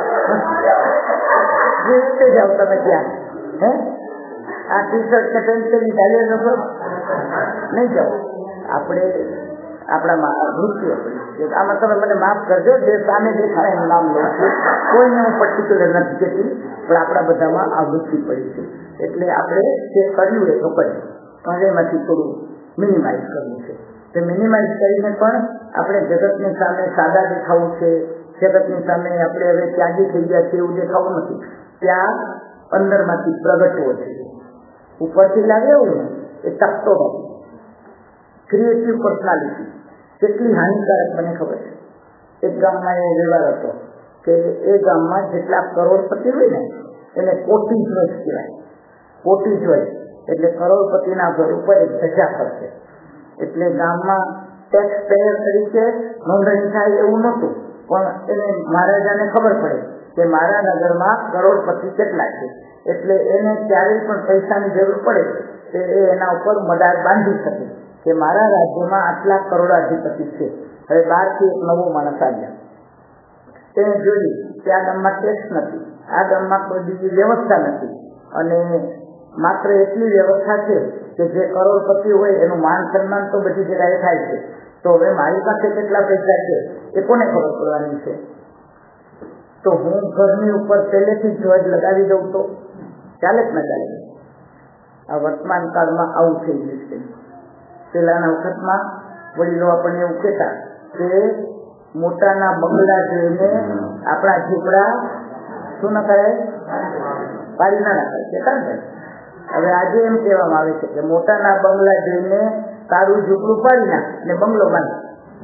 જે રીતે જાઓ તમે ત્યાં હે આ ટી શર્ટ ને પેન્ટ કરી ચાલી શકો નહીં જાઓ. આપણે આપણામાં વૃત્તિઓ પડી. આમાં તમે મને માફ કરજો, જે સામે દેખાય એનું નામ લઉં છું. કોઈને હું પર્ટિક્યુલર નથી કહેતી, પણ આપણા બધામાં આ વૃત્તિ પડી છે. એટલે આપણે જે કર્યું એ તો કર્યું, પણ એમાંથી થોડું મિનિમાઇઝ કરવું છે. તે મિનિમાઇઝ કરીને પણ આપણે જગતની સામે સાદા દેખાવું છે. જગતની સામે આપણે હવે ત્યાગી થઈ ગયા છે એવું દેખાવું નથી. ત્યાં અંદરમાંથી પ્રગટવો છે. ઉપરથી લાગે એવું ને એ ટકતો નથી. ક્રિએટિવ પર્સનાલિટી કેટલી હાનિકારક મને ખબર છે. એક ગામમાં એ વ્યવહાર હતો કે એ ગામમાં જેટલા કરોડપતિ હોય ને એને કોટીશ્વર કહેવાય. કોટીશ્વર એટલે કરોડપતિના ઘર ઉપર એક ધજા ફરશે. એટલે ગામમાં ટેક્સ પેયર તરીકે નોંધણી થાય એવું નહોતું, પણ એને મહારાજાને ખબર પડે કે મારા નગરમાં કરોડપતિ કેટલા છે. એટલે એને ક્યારેય પણ પૈસાની જરૂર પડે તો એ એના ઉપર મદાર બાંધી શકે કે મારા રાજ્યમાં આટલા કરોડાધિપતિ છે. હવે બહારથી એક નવો માણસ આવ્યા, તેને જોયું કે આ ગામમાં ટેક્સ નથી, આ ગામમાં કોઈ બીજી વ્યવસ્થા નથી, અને માત્ર એટલી વ્યવસ્થા છે કે જે કરોડપતિ હોય એનું માન સન્માન તો બધી જગ્યાએ થાય છે. તો હવે મારી પાસે કેટલા પૈસા છે એ કોને ખબર પડવાની છે? તો હું ઘરની ઉપર પહેલેથી ધ્વજ લગાવી દઉં તો ચાલે જ ન ચાલે? આ વર્તમાન કાળમાં આવું થઈ ગયું છે. પહેલાના વખતમાં વડીલો આપણને એવું કહેતા કે મોટાના બંગલા જોઈને આપણા ઝૂંપડા શું ન કરાય, પાડી ના નાખાય, કહેતા ને. હવે આજે એમ કહેવામાં આવે છે કે મોટાના બંગલા જોઈને તારું ઝૂંપડું પાડી નાખ અને બંગલો બાંધ.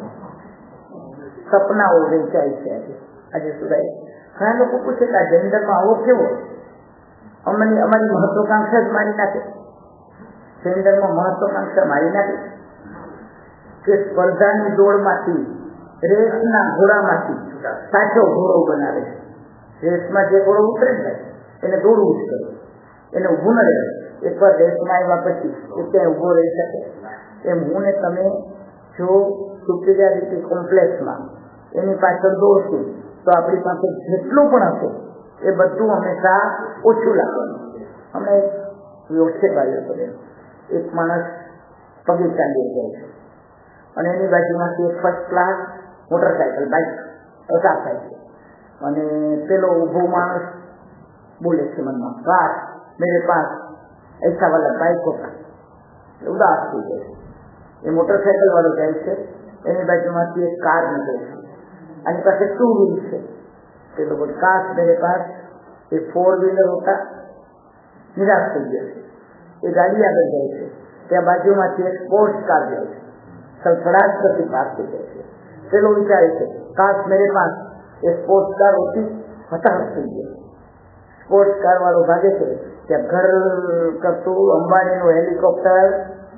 સપનાઓ વેચાય છે આજે સુધાય. ઘણા લોકો પૂછે કે આ જેન્ડરમાં આવો કેવો? અમારી મહત્વકાંક્ષા જ મારી નાખે. જેન્ડરમાં મહત્વકાંક્ષા મારી નાખે કે સ્પર્ધાની દોડમાંથી, રેસના ઘોડામાંથી સાચો ઘોડો બનાવે છે. રેસમાં જે ઘોડો ઉતરે ને એને દોડવું જ કરે, એને ઊભું ન રહે. એકવાર રેસમાં આવ્યા પછી એ ક્યાંય ઊભો રહી શકે? એમ હું ને તમે જો સુપિરિયરિટી કોમ્પ્લેક્સમાં એની પાછળ દોડશું તો આપણી પાસે જેટલું પણ હશે એ બધું હંમેશા ઓછું લાગવાનું. અમે ઓછે ભાઈઓ કરે એક માણસ પગે ચાલી જાય છે અને એની બાજુમાંથી એક ફર્સ્ટ ક્લાસ મોટરસાયકલ બાઇક પસાર થાય છે અને પેલો ઊભો માણસ બોલે છે મનમાં, કાશ મેરે પાસ ऐसा वाला बाइक होता. ઉદાસ થઈ જાય છે. એ મોટરસાયકલ વાળો જાય છે, એની બાજુમાંથી એક કાર નીકળે છે, આની પાસે 2 વ્હીલ છે. તે લોકો કાશ મેરે પાસ એ 4 વ્હીલર હોતા. નિરાશ થઈ ગયા છે. એ ગાડી આગળ જાય છે, ત્યાં બાજુમાંથી એક સ્પોર્ટ્સ કાર જાય છે, સડસડાટ કરતી પાસ થઈ જાય છે. પેલો વિચારે છે કાશ મેરે પાસ એ સ્પોર્ટ્સ કાર હોતી. હતાશ થઈ ગયા. સ્પોર્ટ્સ કાર વાળો ભાગે છે, ત્યાં ઘર કરતું અંબાણીનું હેલિકોપ્ટર.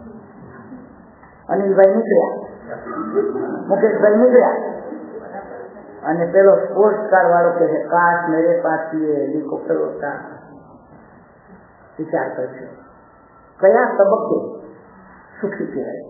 અનિલભાઈ નીકળ્યા, મુકેશભાઈ નીકળ્યા અને પેલો સ્પોર્ટ્સ કાર વાળો કહે છે કાશ મેરે પાસ ये હેલિકોપ્ટર હોતા. વિચાર કરશે કયા તબક્કે સુખી કહેવાય?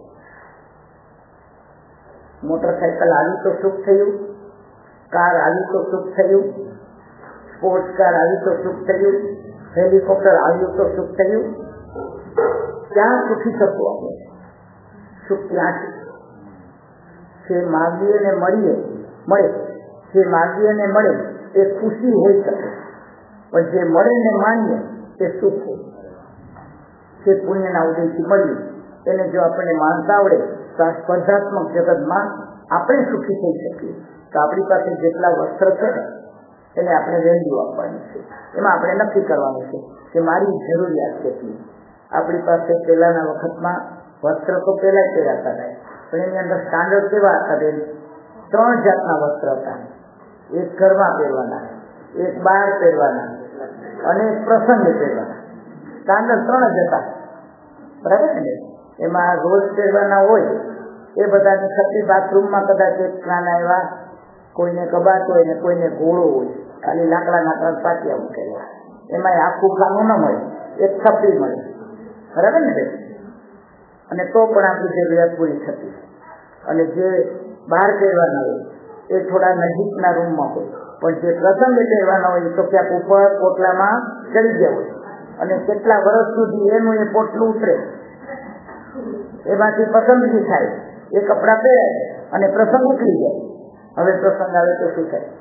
મોટરસાયકલ આવી તો સુખ થયું, કાર આવી તો સુખ થયું, સ્પોર્ટ્સ કાર આવી તો સુખ થયું, હેલિકોપ્ટર આવ્યું તો સુખ થયું. ક્યાં સુખી થતું આપણે? સુખ ત્યાં છે જે માગીએ ને મળે, જે માગીએ ને મળે એ ખુશી હોઈ શકે, પણ જે મળે ને માણીએ એ સુખ હોય. જે પુણ્યના ઉદયથી મળ્યું એને જો આપણે માનતા આવડે તો આ સ્પર્ધાત્મક જગતમાં આપણે સુખી થઈ શકીએ તો આપણી પાસે જેટલા વસ્ત્ર છે ને એને આપણે વેલ્યુ આપવાની છે. એમાં આપણે નક્કી કરવાનું છે કે મારી જરૂરિયાત કેટલી. આપણી પાસે પહેલાના વખતમાં વસ્ત્ર તો પહેલા પહેરાતા હતા, પણ એની અંદર સ્ટાન્ડર્ડ કેવા હતા બેન? 3 જાતના વસ્ત્ર હતા. એક ઘરમાં પહેરવાના, એક બહાર પહેરવાના અને એક પ્રસંગે પહેરવાના. સ્ટાન્ડર્ડ 3 જ હતા, બરાબર ને? એમાં રોજ પહેરવાના હોય એ બધાની છત્રી બાથરૂમમાં કદાચ એક નાના એવા કોઈને કબાટ હોય ને કોઈને ઘોડો હોય, ખાલી લાકડા પાટિયા મૂકેલા, એમાં આખું ખાનું ન મળે, એક છત્રી મળે, બરાબર ને બેન? અને તો પણ આપણી જરૂરિયાત પૂરી થતી. અને જે બહાર પહેરવાના હોય એ થોડા નજીકના રૂમમાં હોય, પણ જે પ્રસંગે પહેરવાના હોય તો ક્યાંક ઉપર પોટલામાં ચડી ગયા હોય અને કેટલા વર્ષ સુધી એનું એ પોટલું ઉતરે, એમાંથી પસંદગી થાય, એ કપડાં પહેરાય અને પ્રસંગ ઉતરી જાય. હવે પ્રસંગ આવે તો શું થાય?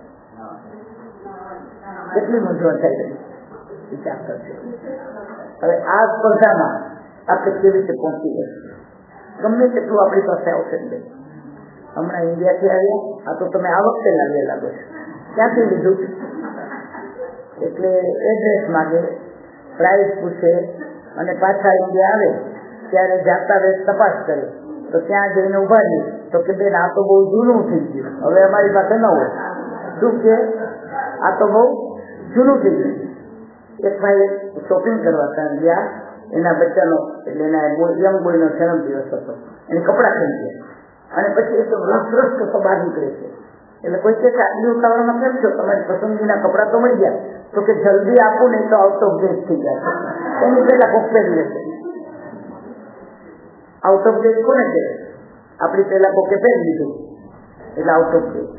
કેટલી મૂંઝવણ થાય વિચાર કરશે. હવે આ સ્પર્ધામાં આપણે કેવી રીતે પહોંચી જશે? ગમે તેટલું આપણી પાસે આવશે ને. હમણાં ઇન્ડિયાથી આવ્યા, આ તો તમે આ વખતે લાવ્યા લાગો છો, ક્યાંથી લીધું? એટલે એડ્રેસ માગે, પ્રાઇસ પૂછે અને પાછા ઇન્ડિયા આવે ત્યારે જાતા વેચ તપાસ કરે તો ત્યાં જઈને ઉભા રહીએ તો કે બેન આ તો બહુ જૂનું થઈ ગયું, હવે અમારી પાસે ન હોય. શું કે આ તો બહુ જૂનું થઈ ગયું. એક ભાઈ શોપિંગ કરવા ત્યાં ગયા, એના બચ્ચાનો એટલે એના યંગ બોયનો જન્મદિવસ હતો, એને કપડાં ખરીદ્યા અને પછી એ તો રસ તો બહાર નીકળે છે. એટલે કોઈ કે આટલી ઉતાવળમાં કેમ છો, તમારી પસંદગીના કપડાં તો મળી ગયા? તો કે જલ્દી આપું નહીં તો આઉટ ઓફ ડેટ થઈ જાય. એની પેલા કોક પહેરી લેશે. આઉટ ઓફ ડેટ કોને છે? આપણી પેલા કોકે પહેરી લીધું એટલે આઉટ ઓફ ડેટ.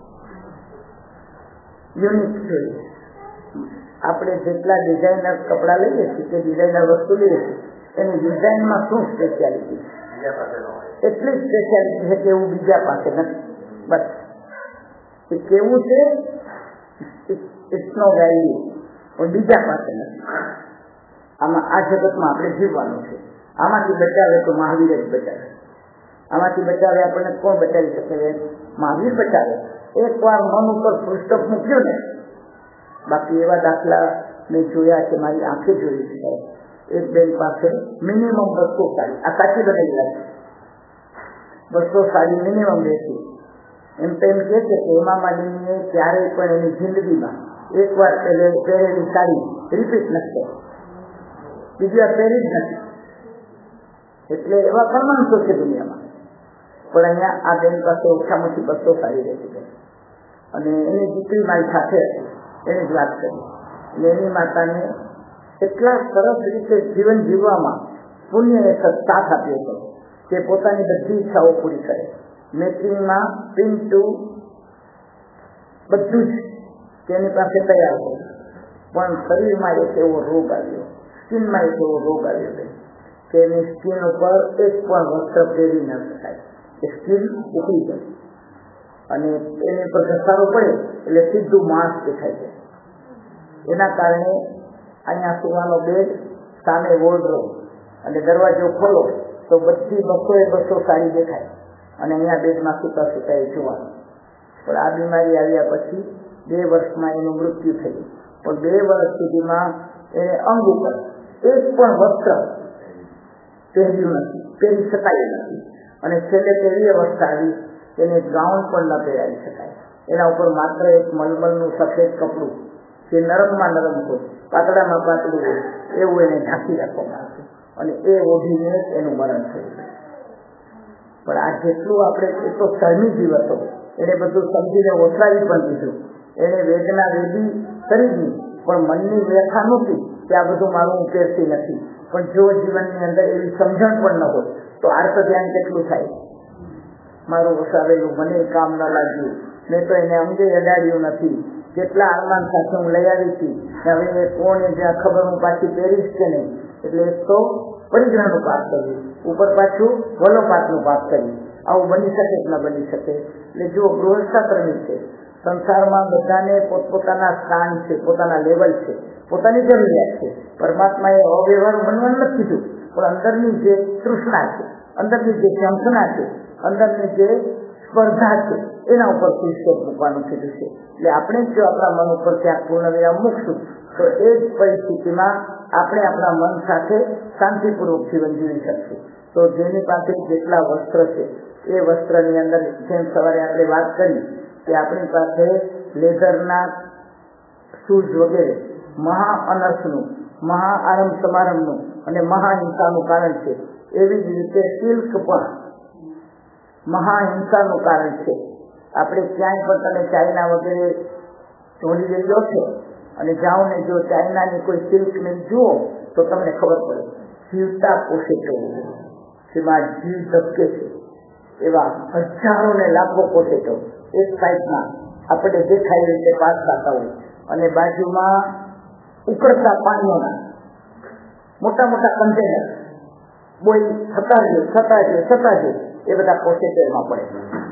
યુનિક છે. આપણે જેટલા ડિઝાઇનર કપડા લઈએ છીએ કે ડિઝાઇનર વસ્તુ લઈએ છીએ એની ડિઝાઇનમાં શું સ્પેશિયાલિટી? એટલી સ્પેશિયાલિટી છે કે એવું બીજા પાસે નથી. બસ એ કેવું છે, ઇટ્સ નો વેલ્યુ, પણ બીજા પાસે નથી. આમાં આ જગતમાં આપણે જીવવાનું છે. આમાંથી બચાવે તો મહાવીર જ બચાવે. આમાંથી બચાવે આપણને કોણ બચાવી શકે? મહાવીર બચાવે. એકવાર મન ઉપર ફૂલસ્ટોપ મૂક્યો ને, બાકી એવા દાખલા મેં જોયા છે, મારી આંખે જોઈ છે. એક બેન પાસે મિનિમમ 200 સાડી, આ સાચી બનેલી લાગે, 200 સાડી મિનિમમ રહેતી. એમ તો એમ કે છે કે એમાં માંડીને ક્યારેય પણ એની જિંદગીમાં એકવાર પહેરેલી સાડી રિપીટ નથી, બીજી વાર પહેરી જ નથી. એટલે એવા પણ માણસો છે દુનિયામાં. પણ અહીંયા આ બેન પાસે ઓછામાંથી 200 સાડી રહેતી ગઈ અને એની દીકરી મારી સાથે હતી, એને જ વાત કરી. અને એની માતાને એટલા સરસ રીતે જીવન જીવવામાં પુણ્યએ સાથ આપ્યો હતો કે પોતાની બધી ઈચ્છાઓ પૂરી કરે. મેચિંગમાં પિન્ટુ બધું જ તેની પાસે તૈયાર હોય, પણ શરીરમાં એક એવો રોગ આવ્યો, સ્કિનમાં એક એવો રોગ આવ્યો કે એની સ્કિન ઉપર એક પણ વસ્ત્ર પહેરી ન શકાય. એ સ્કિન ઉકળી જાય અને એની ઉપર ઘસારો પડે એટલે સીધું માંસ દેખાય છે. એના કારણે અહીંયા સુવાનો બેડ, સામે વોર્ડરોબ અને દરવાજો ખોલો તો બધી 200 સાડી દેખાય અને અહીંયા બેડમાં સૂતા સૂતા એ જોવાનું. પણ આ બીમારી આવ્યા પછી 2 વર્ષમાં એનું મૃત્યુ થયું. પણ 2 વર્ષ સુધીમાં એને અંગ ઉપર એક પણ વસ્ત્ર પહેર્યું નથી, પહેરી શકાયું નથી. અને છેલ્લે એવી અવસ્થા આવી એને ગાઉન પણ ન પહેરાવી શકાય. એના ઉપર માત્ર એક મલમલનું સફેદ કપડું જે નરમમાં નરમ હોય, પાતળામાં પાતળું હોય એવું એને ઢાંકી રાખવામાં આવ્યું અને એ ઓઢીને એનું મરણ થયું. પણ આ જેટલું આપણે એ તો સહમી જીવ હતો, એને બધું સમજીને ઓછાવી પણ દીધું. એને વેદના વેદી કરી દીધી, પણ મનની વ્યથા નહોતી કે આ બધું મારું ઉપેરતી નથી. પણ જો જીવનની અંદર એવી સમજણ પણ ન હોય તો આર્ત ધ્યાન કેટલું થાય? મારું વસાવેલું મને કામ ન લાગ્યું, મેં તો એને અંગે અડાડ્યું નથી, કેટલા આરમાન સાથે હું લઈ આવી હતી, હવે કોણ જ્યાં ખબર હું પાછી પહેરીશ કે નહીં. એટલે એક તો પરિગ્રહનું પાપ કર્યું, ઉપર પાછું વલોપાતનું પાપ કર્યું. આવું બની શકે કે ન બની શકે? એટલે જો ગૃહસ્થાશ્રમી છે, સંસારમાં બધાને પોતપોતાના સ્થાન છે, પોતાના લેવલ છે, પોતાની જરૂરિયાત છે. પરમાત્માએ અવ્યવહાર બનવાનું નથી કીધું, પણ અંદરની જે તૃષ્ણા છે, અંદરની જે ચંચના છે, અંદરની જે સ્પર્ધા છે એના ઉપર પુસ્તક મૂકવાનું કીધું છે. એટલે આપણે જો આપણા મન ઉપર ત્યાં પૂર્ણ વિરામ મૂકશું તો એ જ પરિસ્થિતિમાં આપણે આપણા મન સાથે શાંતિપૂર્વક જીવન જીવી શકશું. તો જેની પાસે જેટલા વસ્ત્ર છે એ વસ્ત્રની અંદર જેમ સવારે આપણે વાત કરી કે આપણી પાસે લેધરના શૂઝ વગેરે મહા અનર્થનું, મહા આરંભ સમારંભનું અને મહાહિંસાનું કારણ છે, એવી જ રીતે સિલ્ક પણ મહાહિંસાનું કારણ છે. આપણે ક્યાંય પણ તમે ચાઇના વગેરે હોલિડે લો છો અને જાઓ ને જો ચાઇનાની કોઈ સિલ્ક મિલ જુઓ તો તમને ખબર પડે જીવતા કોશેટો જેમાં જીવ ધબકે છે એવા હજારો ને લાખો કોશેટો એક સાઈડમાં આપણે દેખાય રીતે પાસ થતા હોય અને બાજુમાં ઉકળતા પાણીઓના મોટા મોટા કન્ટેનર બોઈ થતા જ એ બધા કોશેટરમાં પડે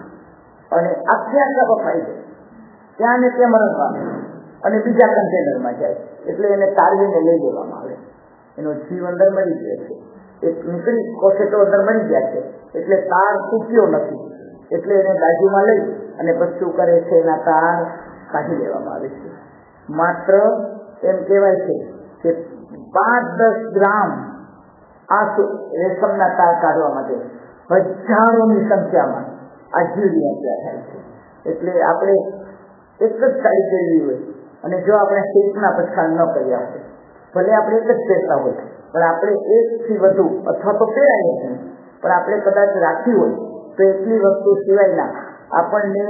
અને આખે બફાઈ જાય, ત્યાં ને ત્યાં મરણ પામે અને બીજા કન્ટેનરમાં જાય. એટલે એને તારવીને લઈ લેવામાં આવે, એનો જીવ અંદર મરી જાય છે. એક નીકળી કોશેટો અંદર મરી ગયા છે એટલે તાર તૂટ્યો નથી, એટલે એને બાજુમાં લઈ અને પછી શું કરે છે, એના તાર કાઢી લેવામાં આવે છે. માત્ર એમ કહેવાય છે કે 5-10 ગ્રામ આ રેશમના તાર કાઢવા માટે હજારોની સંખ્યામાં આ જીવની હત્યા થાય છે. એટલે આપણે એક જ સાડી પહેરવી હોય અને જો આપણે સિલ્કના પછાણ ન કર્યા હોય, ભલે આપણે એક જ પહેરતા હોય પણ આપણે એકથી વધુ અથવા તો પહેરાય નહીં પણ આપણે કદાચ રાખી હોય તો એટલી વસ્તુ સિવાયના આપણને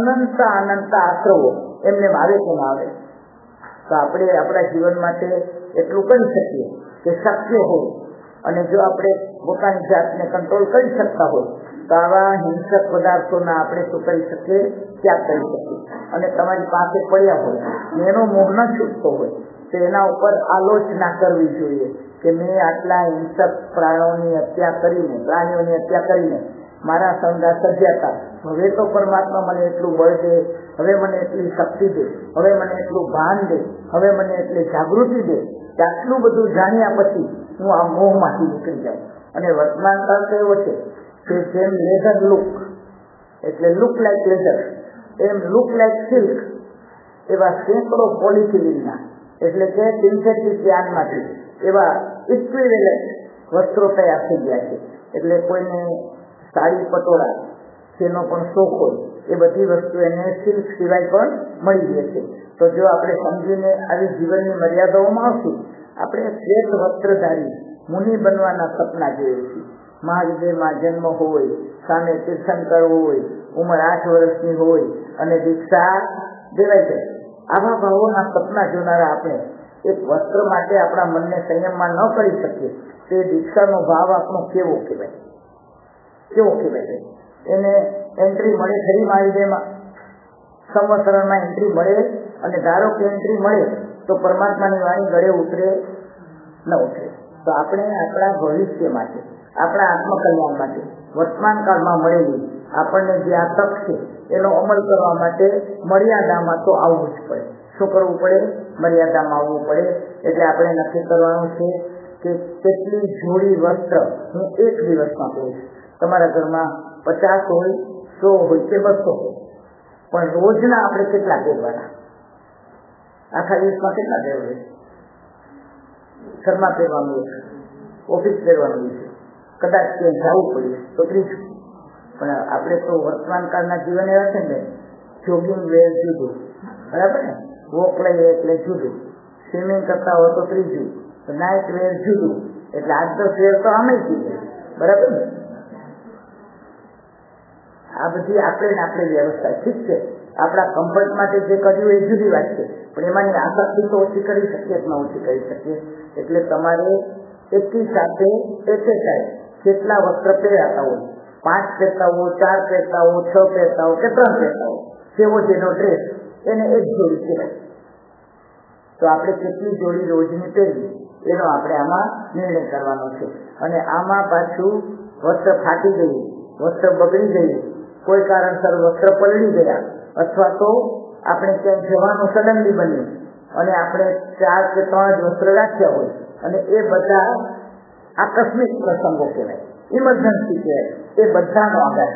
અનંત આશ્રવો એમને આવે કે ના આવે. તો આપણે આપણા જીવન માટે એટલું કરી શકીએ કે શક્ય હોય અને જો આપણે પોતાની જાતને કંટ્રોલ કરી શકતા હોય તો આવા હિંસક પદાર્થોના આપણે શું કરી શકીએ, ત્યાગ કરી શકીએ. અને તમારી પાસે પડ્યા હોય ને એનો મોહ ન છૂટતો હોય તો એના ઉપર આલોચના કરવી જોઈએ કે મેં આટલા હિંસક પ્રાણીઓની હત્યા કરીને મારા સંગાત સર્જ્યા, હવે તો પરમાત્મા મને એટલું બળ દે, હવે મને એટલી શક્તિ દે, હવે મને એટલું ભાન દે, હવે મને એટલી જાગૃતિ દે કે આટલું બધું જાણ્યા પછી હું આ મોહમાંથી નીકળી જાઉં. અને વર્તમાન કાળ તો એવો છે કે જેમ લેધર લુક એટલે લુક લાઈક લેધર, એમ લુક લાઈક સિલ્ક એવા સેંકડો પોલિથિલિનના એટલે કે સિન્થેટિક યાર્નમાંથી એવા ઇક્વિવેલન્ટ વસ્ત્રો તૈયાર થઈ ગયા છે. એટલે કોઈને સાડી પટોળા જેનો પણ શોખ હોય એ બધી વસ્તુ એને સિલ્ક સિવાય પણ મળી રહે છે. તો જો આપણે સમજીને આવી જીવનની મર્યાદાઓમાં આવશું, આપણે શ્વેત વસ્ત્રધારી મુનિ બનવાના સપના જોઈએ છીએ. મહાવિદ્યમાં જન્મ હોય, સામે તીર્થંકર હોય, ઉંમર 8 વર્ષની હોય અને દીક્ષા દેવાય છે. આવા ભાવોના સપના જોનારા આપણે એક વસ્ત્ર માટે આપણા મનને સંયમમાં ન કરી શકીએ તે દીક્ષાનો ભાવ આપણો કેવો કહેવાય. એને એન્ટ્રી મળે ખરી મહાવિદ્યમાં, સંવત્સરમાં એન્ટ્રી મળે અને ધારો કે એન્ટ્રી મળે તો પરમાત્માની વાણી ગળે ઉતરે ન ઉતરે. તો આપણે આપણા ભવિષ્ય માટે, આપણા આત્મકલ્યાણ માટે વર્તમાન કાળમાં મળેલી આપણને જે આ તક છે એનો અમલ કરવા માટે મર્યાદામાં તો આવવું જ પડે. શું કરવું પડે? મર્યાદામાં આવવું પડે. એટલે આપણે નક્કી કરવાનું છે કે કેટલી જોડી વસ્ત્ર હું એક દિવસમાં પહેરીશ. તમારા ઘરમાં 50 હોય, 100 હોય કે 200 હોય, પણ રોજના આપણે કેટલા પહેરવાના? આખા દિવસમાં કેટલા પહેરવું? ઘરમાં પહેરવાનું છે, ઓફિસ પહેરવાનું છે, કદાચ ક્યાંય જવું પડે તો 30. પણ આપણે તો વર્તમાન કાળના જીવન એવા છે ને, જોગિંગ વેર જુદું, બરાબર ને, વોક લઈએ એટલે જુદું, સ્વિમિંગ કરતા હોય તો 3, નાઇટ વેર જુદું, એટલે 8-10 વેર તો આમે જઈએ, બરાબર ને. આ બધી આપણે વ્યવસ્થા ઠીક છે. આપણા કમ્ફર્ટ માટે જે કર્યું એ જુદી વાત છે, પણ એમાંની આસક્તિ તો ઓછી કરી શકીએ કે ન ઓછી કરી શકીએ. એટલે તમારે એકી સાથે કેટલા વસ્ત્ર પહેરાતા હોય, 5 પહેરતા હો, 4 પહેરતા હો, 6 પહેરતા હો કે 3 પહેરતા હો, જેવો જેનો ડ્રેસ એને એક જોડી કહેવાય. તો આપણે કેટલી જોડી રોજની પહેરવી એનો આપણે આમાં નિર્ણય કરવાનો છે. અને આમાં પાછું વસ્ત્ર ફાટી ગયું, વસ્ત્ર બગડી ગયું, કોઈ કારણસર વસ્ત્ર પલળી ગયા અથવા તો આપણે ક્યાંય જવાનું સડનલી બન્યું અને આપણે 4 કે 3 જ વસ્ત્ર રાખ્યા હોય અને એ બધા આકસ્મિક પ્રસંગો કહેવાય, ઇમરજન્સી કહેવાય, એ બધાનો આધાર છે.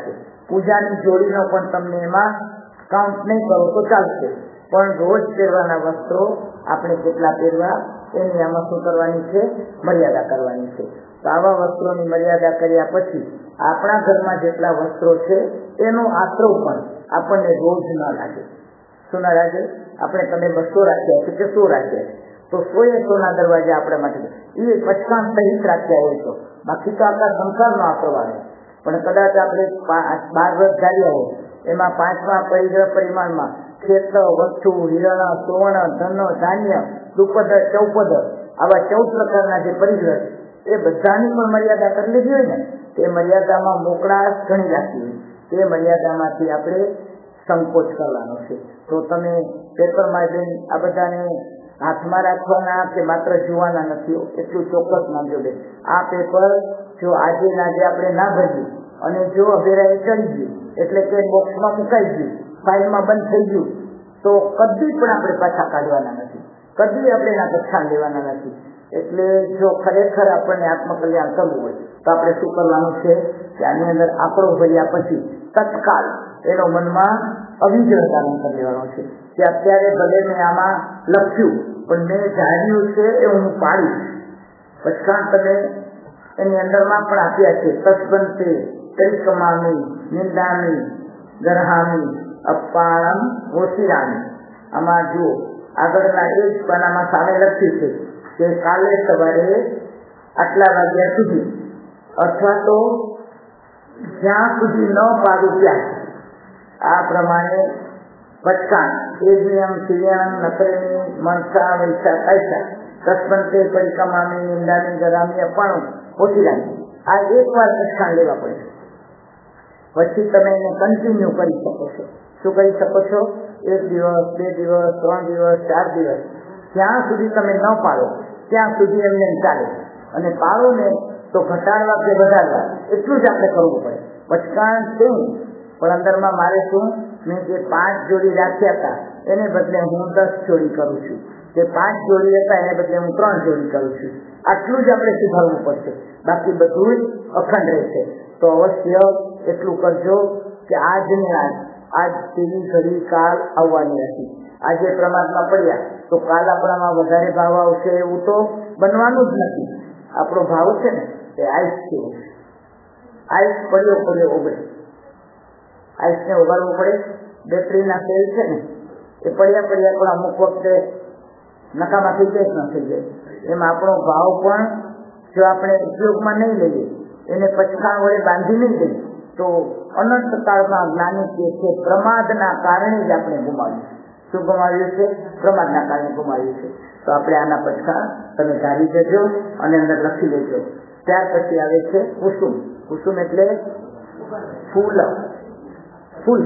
પૂજાની જોડીનો પણ તમને એમાં કાઉન્ટ નહીં કરો તો ચાલશે, પણ રોજ પહેરવાના વસ્ત્રો આપણે કેટલા પહેરવા એની આમાં શું કરવાની છે? મર્યાદા કરવાની છે. તો આવા વસ્ત્રોની મર્યાદા કર્યા પછી આપણા ઘરમાં જેટલા વસ્ત્રો છે એનો આશરો પણ આપણને રોજ ન લાગે. શું ના લાગે? આપણે તમે 200 રાખ્યા છે કે 100 રાખ્યા છે તો 100 દરવાજા આપણા માટે એ પચકાન સહિત રાખ્યા હોય તો, બાકી તો આપણા સંસારનો આશરો આવે. પણ કદાચ આપણે 12 વ્રત ધાર્યા હોય એમાં 5મા પરિમાણમાં ક્ષેત્ર, વસ્તુ, હિરણ, સુવર્ણ, ધન, ધાન્ય, દ્રુપદ, ચૌપદ આવા 14 પ્રકારના જે પરિગ્રહ એ બધાની પણ મર્યાદા કરી લીધી હોય ને, તે મર્યાદામાં મોકળાશ ઘણી રાખી હોય, તે મર્યાદામાંથી આપણે સંકોચ કરવાનો છે. તો તમે પેપરમાં જઈને આ બધાને હાથમાં રાખવાના કે માત્ર જોવાના નથી, એટલું ચોક્કસ માનજો બેન. આ પેપર જો આજે આપણે ના ભર્યું અને જો અભેરાએ ચડી ગયું એટલે કે બોક્સમાં મુકાઈ ગયું, ફાઇલમાં બંધ થઈ ગયું, તો કદી પણ આપણે પાછા કાઢવાના નથી, કદી આપણે એના પછાણ લેવાના નથી. એટલે જો ખરેખર આપણને આત્મકલ્યાણ કરવું હોય તો આપણે શું કરવાનું છે કે આની અંદર આંકડો ભર્યા પછી તત્કાલ એનો મનમાં અવિજળતાનો કરી લેવાનો છે કે અત્યારે ભલે મેં આમાં લખ્યું પણ મેં ધાર્યું છે એ હું પાડીશ. પછાણ તમે એની અંદરમાં પણ આપ્યા છે, તસ્બંતે પરિક્રમામી નિંદામી ગરહામી અપાણમ ઓશિરામી. આમાં જુઓ આગળના એ જ પાનામાં સામે લખ્યું છે કે કાલે સવારે આટલા વાગ્યા સુધી અથવા તો જ્યાં સુધી ન પાડું ત્યાં, આ પ્રમાણે પચકાણ એ જ નિયમ સિરિયાણ નકરેની મણસા વૈસા કાયસા તસ્બંતે પરિક્રમામી નિંદાની ગરામી અપાણું ઓશિરામી. આ એકવાર પચકાણ લેવા પડે, પછી તમે એને કન્ટિન્યુ કરી શકો છો. શું કરી શકો છો? 1 દિવસ, 2 દિવસ, 3 દિવસ, 4 દિવસ, જ્યાં સુધી તમે ન પાડો ત્યાં સુધી એમને ચાલે. અને પાડો ને તો ઘટાડવા કે વધારવા એટલું જ આપણે કરવું પડે. પચકાણ છે પણ અંદરમાં મારે શું, મેં જે 5 જોડી રાખ્યા હતા એને બદલે હું 10 જોડી કરું છું, જે 5 જોડી હતા એને બદલે હું 3 જોડી કરું છું. આટલું જ આપણે સુધારવું પડશે, બાકી બધું જ અખંડ રહેશે. તો અવશ્ય એટલું કરજો કે આજ તેની ઘડી કાલ આવવાની નથી. આજે પ્રમાદમાં પડ્યા તો કાલ આપણામાં વધારે ભાવ આવશે એવું તો બનવાનું જ નથી. આપણો ભાવ છે ને એ આઈસ છે, આઈસ પડ્યો ઓગળે. આઈસને ઓગાળવું પડે. બેટરીના સેલ છે ને એ પડ્યા પણ અમુક વખતે નકામા થઈ જાય ન થઈ જાય. એમાં આપણો ભાવ પણ જો આપણે ઉપયોગમાં નહીં લઈએ, એને પચકાણ વડે બાંધી નહીં દઈએ તો અનંત કાળમાં જ્ઞાની કહે છે પ્રમાદના કારણે જ આપણે ગુમાવ્યું. શું ગુમાવ્યું છે? પ્રમાદના કારણે ગુમાવ્યું છે. તો આપણે આના પચકાણ તમે ધારી જજો અને અંદર લખી લેજો. ત્યાર પછી આવે છે કુસુમ. કુસુમ એટલે ફૂલ.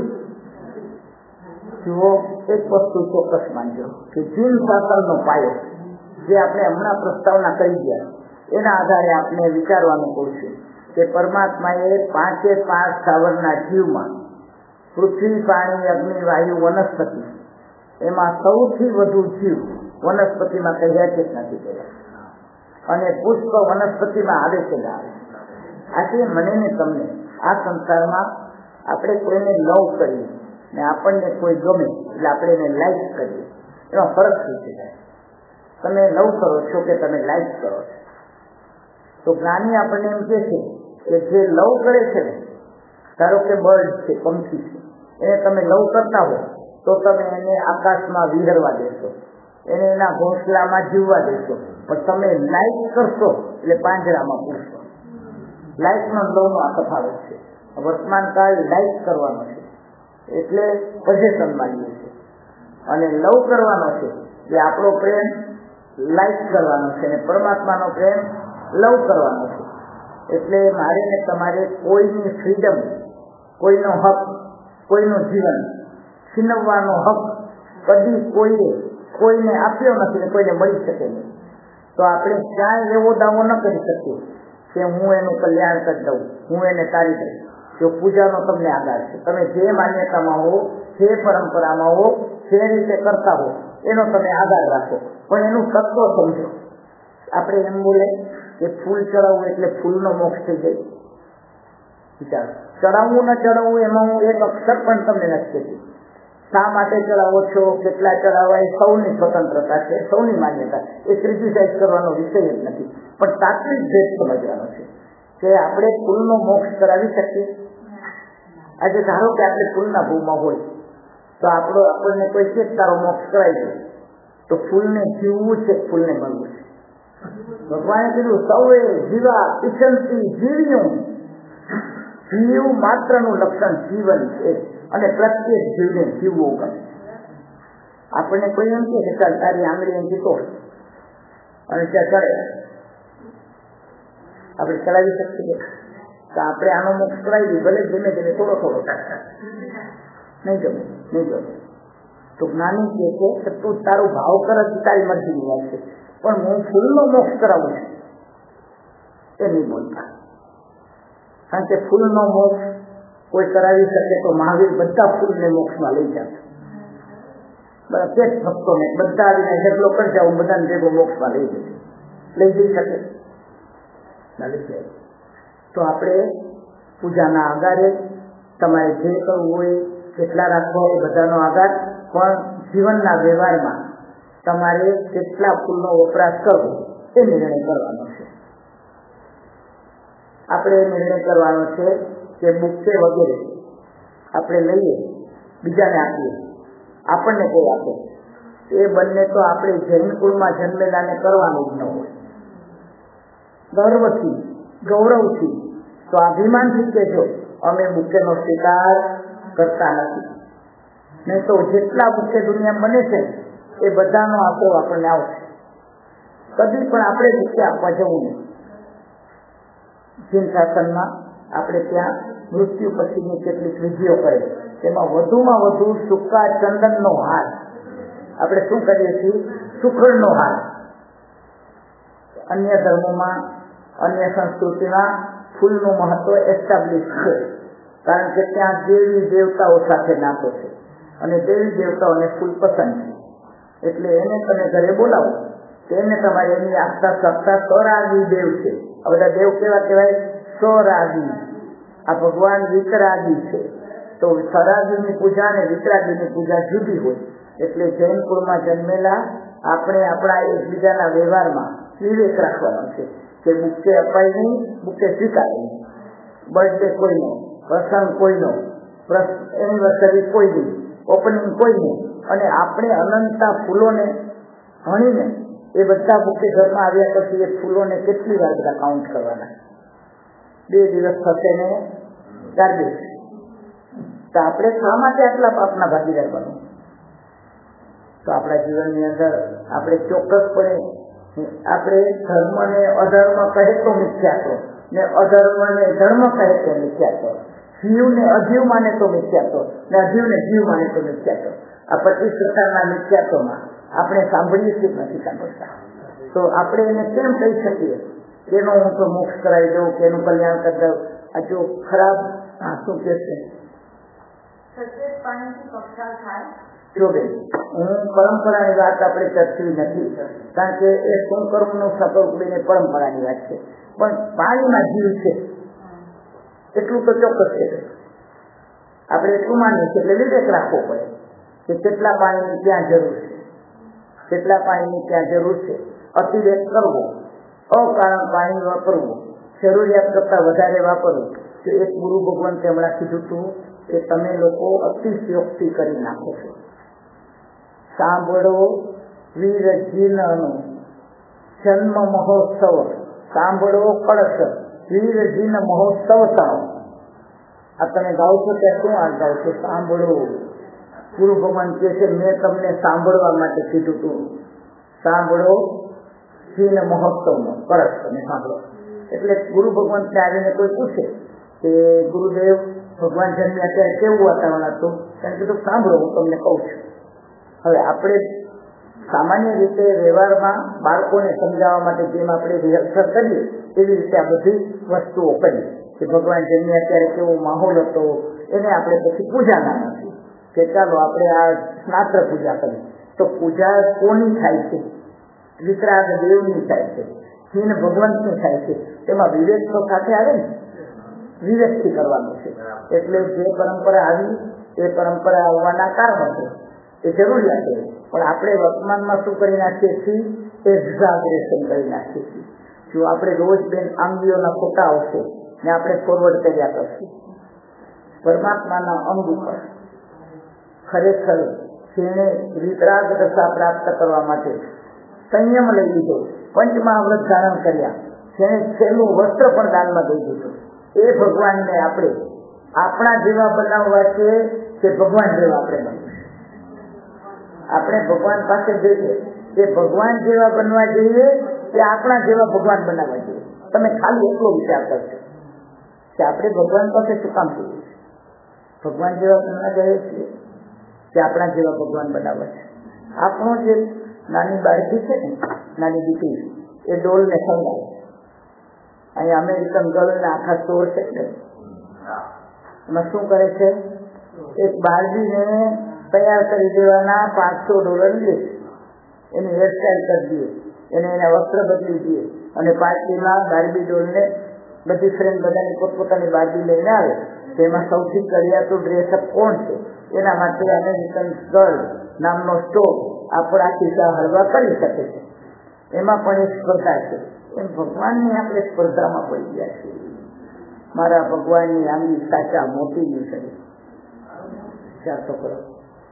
જુઓ, એક વસ્તુ ચોક્કસ માનજો કે જીન શાસ્ત્રનો પાયો જે આપણે હમણાં પ્રસ્તાવના કરી ગયા એના આધારે આપણે વિચારવાનું પડશે કે પરમાત્માએ 5 સ્થાવરના જીવમાં પૃથ્વી, પાણી, અગ્નિ, વાયુ, વનસ્પતિ એમાં સૌથી વધુ જીવ વનસ્પતિમાં કહ્યા છે નથી કહ્યા, અને પુષ્પ વનસ્પતિમાં આવે છે ના આવે. આજે મને ને તમને આ સંસારમાં આપણે કોઈને લવ કરીએ ને આપણને કોઈ ગમે એટલે આપણે એને લાઈક કરીએ, એનો ફરક શું છે? તમે લવ કરો છો કે તમે લાઈક કરો છો? તો જ્ઞાની આપણને એમ કહે છે કે જે લવ કરે છે ને, ધારો કે બર્ડ છે, પંખી છે, એને તમે લવ કરતા હો તો તમે એને આકાશમાં વિહરવા દેશો, એને એના ઘોંસલામાં જીવવા દેશો. પણ તમે લાઈક કરશો એટલે પાંજરામાં પૂરશો. લાઈકનો લવનો આ તફાવત છે. વર્તમાન કાળ લાઈક કરવાનો છે એટલે પોઝેશનમાં લઈએ છે, અને લવ કરવાનો છે એટલે આપણો પ્રેમ લાઈક કરવાનો છે અને પરમાત્માનો પ્રેમ લવ કરવાનો છે. એટલે મારે ને તમારે કોઈની ફ્રીડમ, કોઈનો હક, કોઈનું જીવન છીનવવાનો હક કદી કોઈને આપ્યો નથી ને કોઈને મળી શકે નહીં. તો આપણે ક્યાંય એવો દાવો ન કરી શકીએ કે હું એનું કલ્યાણ કરી દઉં, હું એને તારી દઈશ. જો પૂજાનો તમને આધાર છે, તમે જે માન્યતામાં હો, જે પરંપરામાં હો, જે રીતે કરતા હો એનો તમે આધાર રાખો, પણ એનું તત્વ સમજો. આપણે એમ બોલે કે ફૂલ ચડાવવું એટલે ફૂલનો મોક્ષ થઈ જાય. વિચારો, ચડાવવું ન ચડાવવું એમાં હું એક અક્ષર પણ તમને નથી કહેતી. શા માટે ચડાવો છો, કેટલા ચડાવવા, એ સૌની સ્વતંત્રતા છે, સૌની માન્યતા, એ ક્રિટિસાઇઝ કરવાનો વિષય જ નથી. પણ તાત્વિક ભેદ સમજવાનો છે કે આપણે ફૂલનો મોક્ષ કરાવી શકીએ. આજે ધારો કે આપણે ફૂલના ભૂમાં હોય તો આપણને કોઈ કે તારો મોક્ષ કરાવી દે, તો ફૂલને જીવવું છે, ફૂલને મળવું છે. ભગવાને કીધું સૌએ જીવા ઈચ્છંતી જીવ્યું. જીવ માત્રનું લક્ષણ જીવન છે અને પ્રત્યેક જીવને જીવવું ગમે. આપણને કોઈ એમ કે ચાલ તારી આંગળી એમ જીતો અને ત્યાં ચડે, આપણે ચલાવી શકીએ તો આપણે આનો મોક્ષ કરાવી, ભલે ધીમે ધીમે થોડો થોડો નહીં ગમે. તો જ્ઞાની કહે છે કે તું તારો ભાવ કરે તારી મરજીની વાત છે, પણ હું ફૂલનો મોક્ષ કરાવું છું એ નહીં બોલતા. કારણ કે ફૂલનો મોક્ષ કોઈ કરાવી શકે તો મહાવીર બધા ફૂલને મોક્ષમાં લઈ જાય. તે જ ભક્તોને બધા આવીને જેટલો કરી જાવ બધાને ભેગો મોક્ષમાં લઈ જઈ શકે ના લઈ જાય. તો આપણે પૂજાના આધારે તમારે જે કરવું હોય, કેટલા રાખવા હોય બધાનો આધાર, પણ જીવનના વ્યવહારમાં તમારે કેટલા ફૂલનો વપરાશ કરવો એ નિર્ણય કરવાનો છે. આપણે નિર્ણય કરવાનો છે કે બુકે વગેરે આપણે લઈએ, બીજાને આપીએ, આપણને કોઈ આપે, એ બંને તો આપણે જૈન કુળમાં જન્મેલાને કરવાનું જ ન હોય. ગર્વથી, ગૌરવથી, સ્વાભિમાનથી કહેજો અમે બુકેનો સ્વીકાર કરતા નથી. નહીં તો જેટલા બુકે દુનિયા બને છે એ બધાનો આશરો આપણને આવશે. કદી પણ આપણે બુકે આપવા જવું નહીં. જૈન શાસનમાં આપણે ત્યાં મૃત્યુ પછીની કેટલીક વિધિઓ કરે, તેમાં વધુમાં વધુ સૂકા ચંદનનો હાર, આપણે શું કરીએ છીએ, સુખડનો હાર. અન્ય ધર્મોમાં, અન્ય સંસ્કૃતિમાં ફૂલનું મહત્વ એસ્ટાબ્લિશ છે, કારણ કે ત્યાં દેવી દેવતાઓ સાથે નાતો છે અને દેવી દેવતાઓને ફૂલ પસંદ છે. એટલે એને તમે ઘરે બોલાવો તો એને તમારે એની આસ્થા સત્તા સ્વરાગી દેવ છે. આ બધા દેવ કેવા કહેવાય? સ્વરાગી. આ ભગવાન વિતરાગી છે. તો સ્વરાગીની પૂજા અને વિતરાગીની પૂજા જુદી હોય. એટલે જૈન કુળમાં જન્મેલા આપણે આપણા એકબીજાના વ્યવહારમાં વિવેક રાખવાનો છે કે બુકે અપાય નહીં, બુકે સ્વીકારે નહીં. બર્થડે કોઈનો, પ્રસંગ કોઈનો, એનિવર્સરી કોઈની, ઓપનિંગ કોઈની, અને આપણે અનંતા ફૂલોને ગણીને એ બધા બુકે ઘરમાં આવ્યા પછી એ ફૂલોને કેટલી વાર બધા કાઉન્ટ કરવાના? 2 દિવસ થશે ને ગાર્બેજ. તો આપણે શા માટે આટલા પાપના ભાગીદાર બનવું? તો આપણા જીવનની અંદર આપણે ચોક્કસપણે આપણે ધર્મને અધર્મ કહે તો મિથ્યાત્વ, ને અધર્મને ધર્મ કહે તો મિથ્યાત્વ, જીવને અજીવ માને તો મિથ્યાત્વ, ને અજીવને જીવ માને તો મિથ્યાત્વ. આ 25 પ્રકારના મિથ્યાત્વમાં આપણે સાંભળીએ છીએ નથી સાંભળતા. તો આપણે એને કેમ કહી શકીએ એનો હું તો મોક્ષ કરાવી દઉં કે એનું કલ્યાણ કરી દઉં? આ જો ખરાબ શું કે છે જો બેન, હું પરંપરાની વાત આપણે ચર્ચી નથી, કારણ કે એ કર્મનું સતર્કને પરંપરાની વાત છે. પણ પાણીમાં જીવ છે એટલું તો ચોક્કસ છે. આપણે એટલું માનીએ છીએ એટલે વિવેક રાખવો પડે કે કેટલા પાણીની ક્યાં જરૂર છે, કેટલા પાણીની ક્યાં જરૂર છે. અતિરેક કરવો, અકારણ પાણી વાપરવું, જરૂરિયાત કરતા વધારે વાપરવું. તો એક ગુરુ ભગવાન તેમણે કીધું હતું કે તમે લોકો અતિશયોક્તિ કરી નાખો છો. સાંભળો વીરજીનો જન્મ મહોત્સવ, સાંભળો કળશ વીરજીન મહોત્સવ થાવ. આ તમે ગાવ છો ત્યાં શું આ ગાવ છો? સાંભળો. ગુરુ ભગવાન કહે છે મેં તમને સાંભળવા માટે કીધું હતું. સાંભળો જીન મહોત્સવનો કળશ તમે સાંભળો. એટલે ગુરુ ભગવાન ત્યાં આવીને કોઈ પૂછે કે ગુરુદેવ ભગવાન જન્મ્યા ત્યારે કેવું વાતાવરણ હતું? તેને કીધું સાંભળો હું તમને કહું છું. હવે આપણે સામાન્ય રીતે વ્યવહારમાં બાળકોને સમજાવવા માટે જેમ આપણે રિહર્સલ કરીએ એવી રીતે આ બધી વસ્તુઓ કરીએ કે ભગવાન જન્મ્યા ત્યારે કેવો માહોલ હતો. એને આપણે પછી પૂજા ના નથી કે ચાલો આપણે આ સ્નાત્ર પૂજા કરીએ. તો પૂજા કોની થાય છે? વિતરાગ દેવની થાય છે, જીન ભગવંતની થાય છે. તેમાં વિવેક તો સાથે આવે ને. વિવેકથી કરવાનું છે. એટલે જે પરંપરા આવી એ પરંપરા આવવાના કારણો છે, એ જરૂરિયાત છે. પણ આપણે વર્તમાનમાં શું કરી નાખીએ છીએ? એક્ઝાગરેશન કરી નાખીએ છીએ. જો આપણે રોજ બેન આંગળીઓના ફોટા આવશે ને આપણે ફોરવર્ડ કર્યા કરશું. પરમાત્માના અંગ ઉપર ખરેખર જેણે વિતરાગ દશા પ્રાપ્ત કરવા માટે સંયમ લઈ લીધો, પંચમહાવ્રત ધારણ કર્યા, જેને છેલ્લું વસ્ત્ર પણ દાનમાં દઈ દીધું, એ ભગવાનને આપણે આપણા જેવા બનાવવા છે કે ભગવાન જેવા આપણે બનવું? આપણે ભગવાન પાસે જઈએ કે ભગવાન જેવા બનવા જોઈએ કે આપણા જેવા ભગવાન બનાવવા જોઈએ? તમે ખાલી એટલો વિચાર કરશો કે આપણે ભગવાન પાસે શું કામ જોઈએ? ભગવાન જેવા બનવા જઈએ છીએ કે આપણા જેવા ભગવાન બનાવવા છે? આપણો જે નાની બાળકી છે ને, નાની દીકરી, એ ડોલને સંગાળે. અહીંયા અમેરિકન ગર્લના આખા સ્ટોર છે ને, એમાં શું કરે છે? એક બાળકીને તૈયાર કરી દેવાના $500 લે, એની હેરસ્ટાઈલ કરી દઈએ, એને એના વસ્ત્ર બદલી દઈએ, અને પાર્ટીમાં બાર્બી ડોલને બધી ફ્રેન્ડ બધાની પોતપોતાની બાર્બી લઈને આવે. તેમાં સૌથી કડિયાતું ડ્રેસઅપ કોણ છે? એના માટે અમેરિકન ગર્લ નામનો સ્ટોર આપણા ખિસ્સા હળવા કરી શકે છે. એમાં પણ એક સ્પર્ધા છે. એમ ભગવાનની આપણે સ્પર્ધામાં પડી ગયા છીએ. મારા ભગવાનની આંગળી સાચા મોતીની છે. વિચાર તો કરો,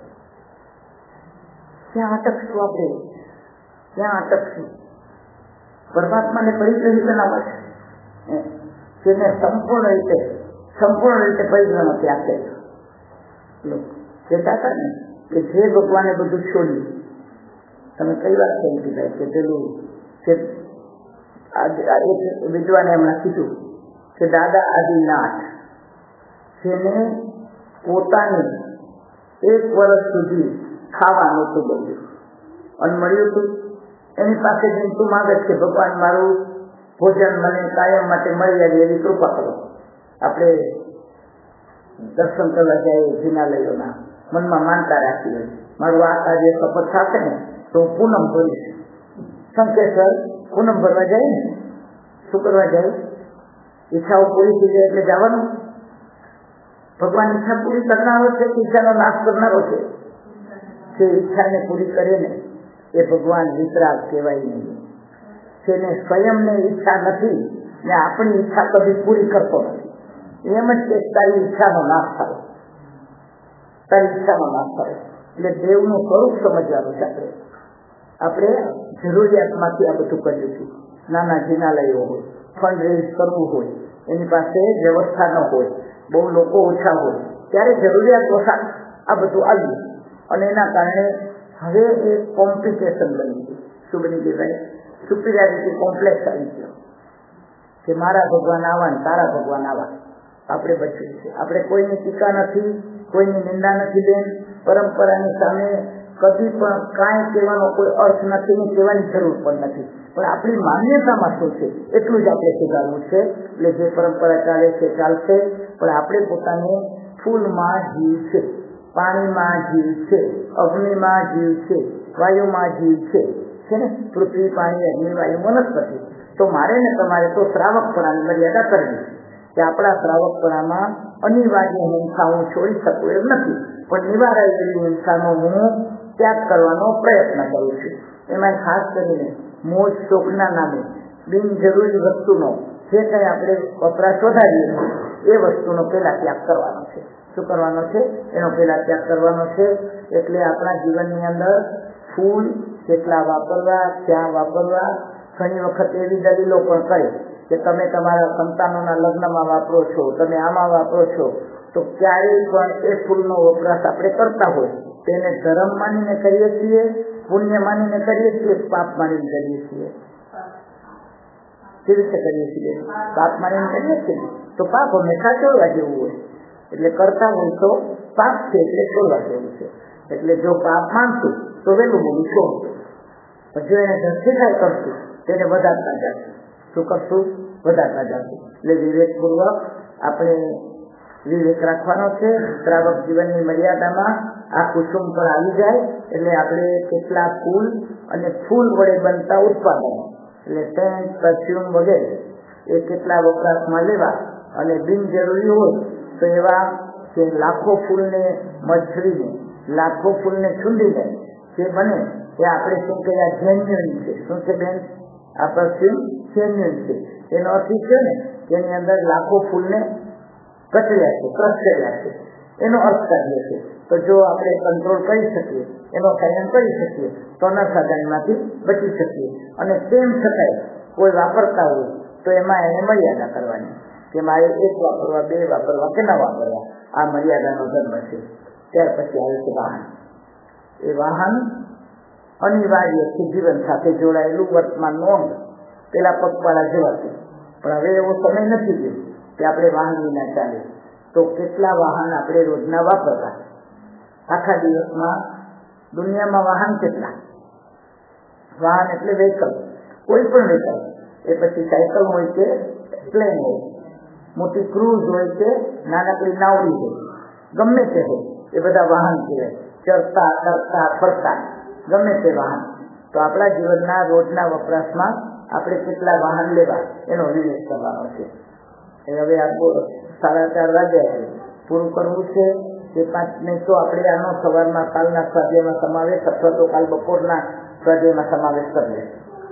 ક્યાં અટકશું આપણે? ક્યાં અટકશું? પરમાત્માને પરિગ્રહી બનાવવા છે, જેને સંપૂર્ણ રીતે પરિગ્રહ ત્યાગ કર્યો. કહેતા હતા ને કે જે ભગવાને બધું છોડ્યું. તમે કઈ વાત કહી દીધા કે પેલું કે વિદ્વાને હમણાં કીધું કે દાદા આદિનાથ, જેને પોતાની 1 વર્ષ સુધી ખાવા નહોતું ગયું અને મળ્યું હતું, એની પાસે જઈને તું માંગે કે ભગવાન મારું ભોજન મને કાયમ માટે મળી જાય એવી કૃપા કરો. આપણે દર્શન કરવા જાય જિનાલયોના, મનમાં માનતા રાખી હોય, મારું આ કાર્ય સફળ થશે ને તો હું પૂનમ ભરીશ. શંકેશ્વર પૂનમ ભરવા જાય ને, શું કરવા જાય? ઈચ્છાઓ પૂરી થઈ જાય એટલે જવાનું. ભગવાન ઈચ્છા પૂરી કરનારો છે કે ઈચ્છાનો નાશ કરનારો છે? જે ઈચ્છાને પૂરી કરે ને એ ભગવાન વિતરાગ કહેવાય નહીં. જેને સ્વયંને ઈચ્છા નથી ને આપણી ઈચ્છા કદી પૂરી કરતો નથી. એમ જ કે તારી ઈચ્છાનો નાશ થાય, તારી ઈચ્છાનો નાશ થાય. એટલે દેવનું સ્વરૂપ સમજવાનું છે. આપણે જરૂરિયાતમાંથી આ બધું કર્યું છે. નાના જિનાલયો હોય, ફંડ રેઝ કરવું હોય, એની પાસે વ્યવસ્થા ન હોય, બહુ લોકો ઓછા હોય, ત્યારે જરૂરિયાત ઓછા આ બધું આવ્યું અને એના કારણે હવે એ કોમ્પ્લિકેશન બની ગયું. શું બની ગયું ભાઈ? સુપિરિયરિટી કોમ્પ્લેક્સ આવી ગયો કે મારા ભગવાન આવા ને તારા ભગવાન આવા. આપણે બચ્યું છે. આપણે કોઈની ટીકા નથી, કોઈની નિંદા નથી બેન. પરંપરાની સામે કદી પણ કાંઈ કહેવાનો કોઈ અર્થ નથી ને કહેવાની જરૂર પણ નથી. પણ આપણી માન્યતામાં શું છે એટલું જ આપણે સુધારવું છે. એટલે જે પરંપરા ચાલે છે ચાલશે, પણ આપણે પોતાને ફૂલમાં જીવ છે, પાણીમાં જીવ છે, અગ્નિમાં જીવ છે, વાયુમાં જીવ છે ને, પૃથ્વી, પાણી, અગ્નિ, વાયુ, વનસ્પતિ. તો મારે ને તમારે તો શ્રાવકપણાની મર્યાદા કરવી કે આપણા શ્રાવકપણામાં અનિવાર્ય હિંસા હું છોડી શકું એમ નથી, પણ નિવારાય એવી હિંસાનો હું ત્યાગ કરવાનો પ્રયત્ન કરું છું. એમાં ખાસ કરીને મોજ શોખના નામે બિનજરૂરી વસ્તુનો જે કંઈ આપણે વપરાશ વધારીએ એ વસ્તુનો પહેલા ત્યાગ કરવાનો છે. શું કરવાનો છે? એનો પહેલા ત્યાગ કરવાનો છે. એટલે આપણા જીવનની અંદર ફૂલ કેટલા વાપરવા, ક્યાં વાપરવા. ઘણી વખત એવી દલીલો પણ કરે કે તમે તમારા સંતાનોના લગ્નમાં વાપરો છો, તમે આમાં વાપરો છો, તો ક્યારેય પણ એ ફૂલનો વપરાશ આપણે કરતા હોય તેને ધર્મ માનીને કરીએ છીએ, પુણ્ય માનીને કરીએ છીએ, પાપ માનીને કરીએ છીએ? કેવી રીતે કરીએ છીએ? પાપ માનીને કરીએ છીએ તો પાપ હંમેશા છોડવા જેવું હોય. એટલે કરતા હોય તો પાપ છે એટલે છોડવા જેવું છે. એટલે જો પાપ માનશું તો વહેલું બોલું છોડશું, પણ જો એને જસ્ટિફાય કરશું તેને વધારતા જશું. શું કરશું? વધારતા જશું. એટલે વિવેકપૂર્વક આપણે વિવેક રાખવાનો છે. શ્રાવક જીવનની મર્યાદામાં આ કુસુમ પર આવી જાય એટલે આપણે કેટલા ફૂલ અને ફૂલ વડે બનતા ઉત્પાદનો એટલે સેન્ટ, પરફ્યુમ વગેરે એ કેટલા વપરાશમાં લેવા અને બિનજરૂરી હોય તો એવા કે લાખો ફૂલને મચડીને, લાખો ફૂલને છૂંદીને જે બને એ આપણે શું કહેવાય, જેન્યુઅન છે. શું છે બેન? આ પરફ્યુમ જેન્યુઅન છે. એનો અર્થ છે ને કે એની અંદર લાખો ફૂલને કચડ્યા છે, ક્રશ કર્યા છે, એનો અર્થ કાઢીએ છીએ. તો જો આપણે કંટ્રોલ કરી શકીએ, એનો સંયમ કરી શકીએ તો અનાસાધારણમાંથી બચી શકીએ. અને તેમ છતાંય કોઈ વાપરતા હોય તો એમાં એને મર્યાદા કરવાની કે મારે 1 વાપરવા, 2 વાપરવા કે ન વાપરવા, આ મર્યાદાનો ધર્મ છે. ત્યાર પછી આવે છે વાહન. એ વાહન અનિવાર્ય છે, જીવન સાથે જોડાયેલું વર્તમાનનું અંગ. પેલા પગપાળા જેવા છે, પણ હવે એવો સમય નથી ગયો કે આપણે વાહન વિના ચાલે. તો કેટલા વાહન આપણે રોજના વાપરતા? આખા દિવસમાં દુનિયામાં વાહન કેટલા? વાહન એટલે વ્હીકલ, કોઈ પણ વ્હીકલ. એ પછી સાયકલ હોય કે પ્લેન હોય, મોટી ક્રૂઝ હોય કે નાનકડી નાવડી હોય, ગમે તે હોય, એ બધા વાહન કહેવાય. ચરતા, તરતા, ફરતા, ગમે તે વાહન. તો આપણા જીવનના રોજના વપરાશમાં આપણે કેટલા વાહન લેવા એનો વિવેક કરવાનો છે. હવે આ 4:30 વાગ્યા છે, પૂરું કરવું છે કે 5 નહીં તો આપણે આનો સવારમાં કાલના સ્વાધ્યાયમાં સમાવેશ અથવા તો કાલ બપોરના સ્વાધ્યાયમાં સમાવેશ કરીએ.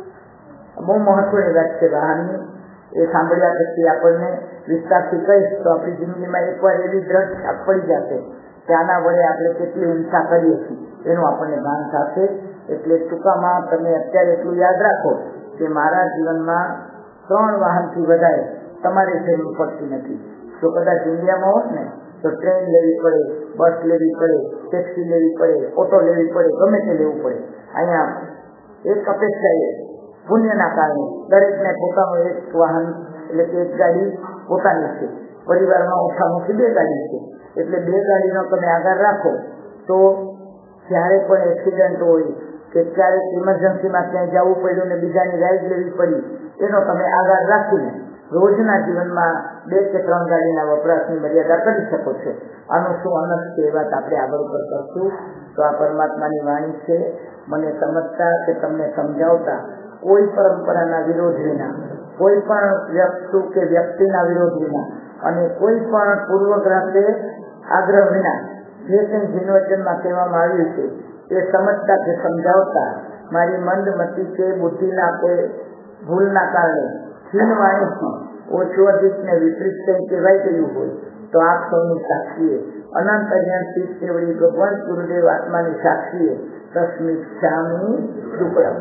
બહુ મહત્વની વાત છે વાહનની. એ સાંભળ્યા પછી આપણને વિસ્તારથી કહીશ તો આપણી જિંદગીમાં એકવાર એવી દ્રઢ છાપ પડી જશે કે આના વડે આપણે કેટલી હિંસા કરીએ છીએ એનું આપણને ભાન થશે. એટલે ટૂંકામાં તમે અત્યારે એટલું યાદ રાખો કે મારા જીવનમાં 3 વાહનથી વધારે તમારે જરૂર પડતી નથી. જો કદાચ ઇન્ડિયામાં હોત ને તો ટ્રેન લેવી પડે, બસ લેવી પડે, ટેક્સી લેવી પડે, ઓટો લેવી પડે, ગમે તે લેવું પડે. અહીંયા એક અપેક્ષા એ પુણ્યના કારણે દરેકને પોતાનું 1 વાહન એટલે કે 1 ગાડી પોતાની છે. પરિવારમાં ઓછામાં ઓછી 2 ગાડી છે. એટલે 2 ગાડીનો તમે આધાર રાખો તો જ્યારે પણ એક્સિડન્ટ હોય કે ક્યારેક ઇમરજન્સીમાં ક્યાંય જવું પડ્યું ને બીજાની રાઈડ લેવી પડી, એનો તમે આધાર રાખીને રોજના જીવનમાં 2 કે 3 ગાડીના વપરાશની મર્યાદા કરી શકો છો. આનું શું અનસ છે એ વાત આપણે આગળ ઉપર કરશું. તો આ પરમાત્માની વાણી છે. મને સમજતા કે તમને સમજાવતા કોઈ પરંપરાના વિરોધ વિના, કોઈ પણ વ્યક્તિ કે વ્યક્તિના વિરોધ વિના અને કોઈ પણ પૂર્વગ્રહે આગ્રહ વિના જે કંઈ જીનવચનમાં કહેવામાં આવ્યું છે એ સમજતા કે સમજાવતા મારી મંદમતી કે બુદ્ધિના કોઈ ભૂલના કારણે છીનવાણીથી ઓછું અધિકને વિપરીત કંઈ કહેવાય ગયું હોય તો આપ સૌની સાક્ષીએ અનંત અજ્ઞાનથી કેવડી ભગવાન ગુરુદેવ આત્માની સાક્ષીએ તસ્મિત ક્ષામી શુક્લમ.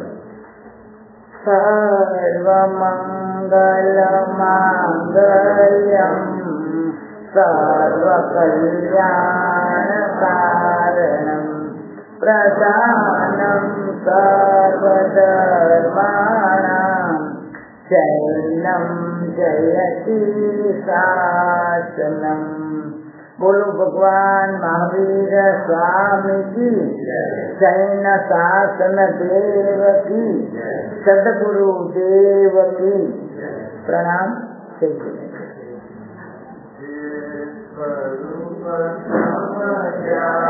સર્વમંગલમાંગલ્યમ સર્વકલ્યાણકારણમ પ્રધાનમ સર્વધર્માણામ જૈનમ જયતિ શાસનમ. બોલો ભગવાન મહાવીર સ્વામી કી, જૈન શાસન દેવ કી, સદગુરુ દેવ કી. પ્રણામ. જય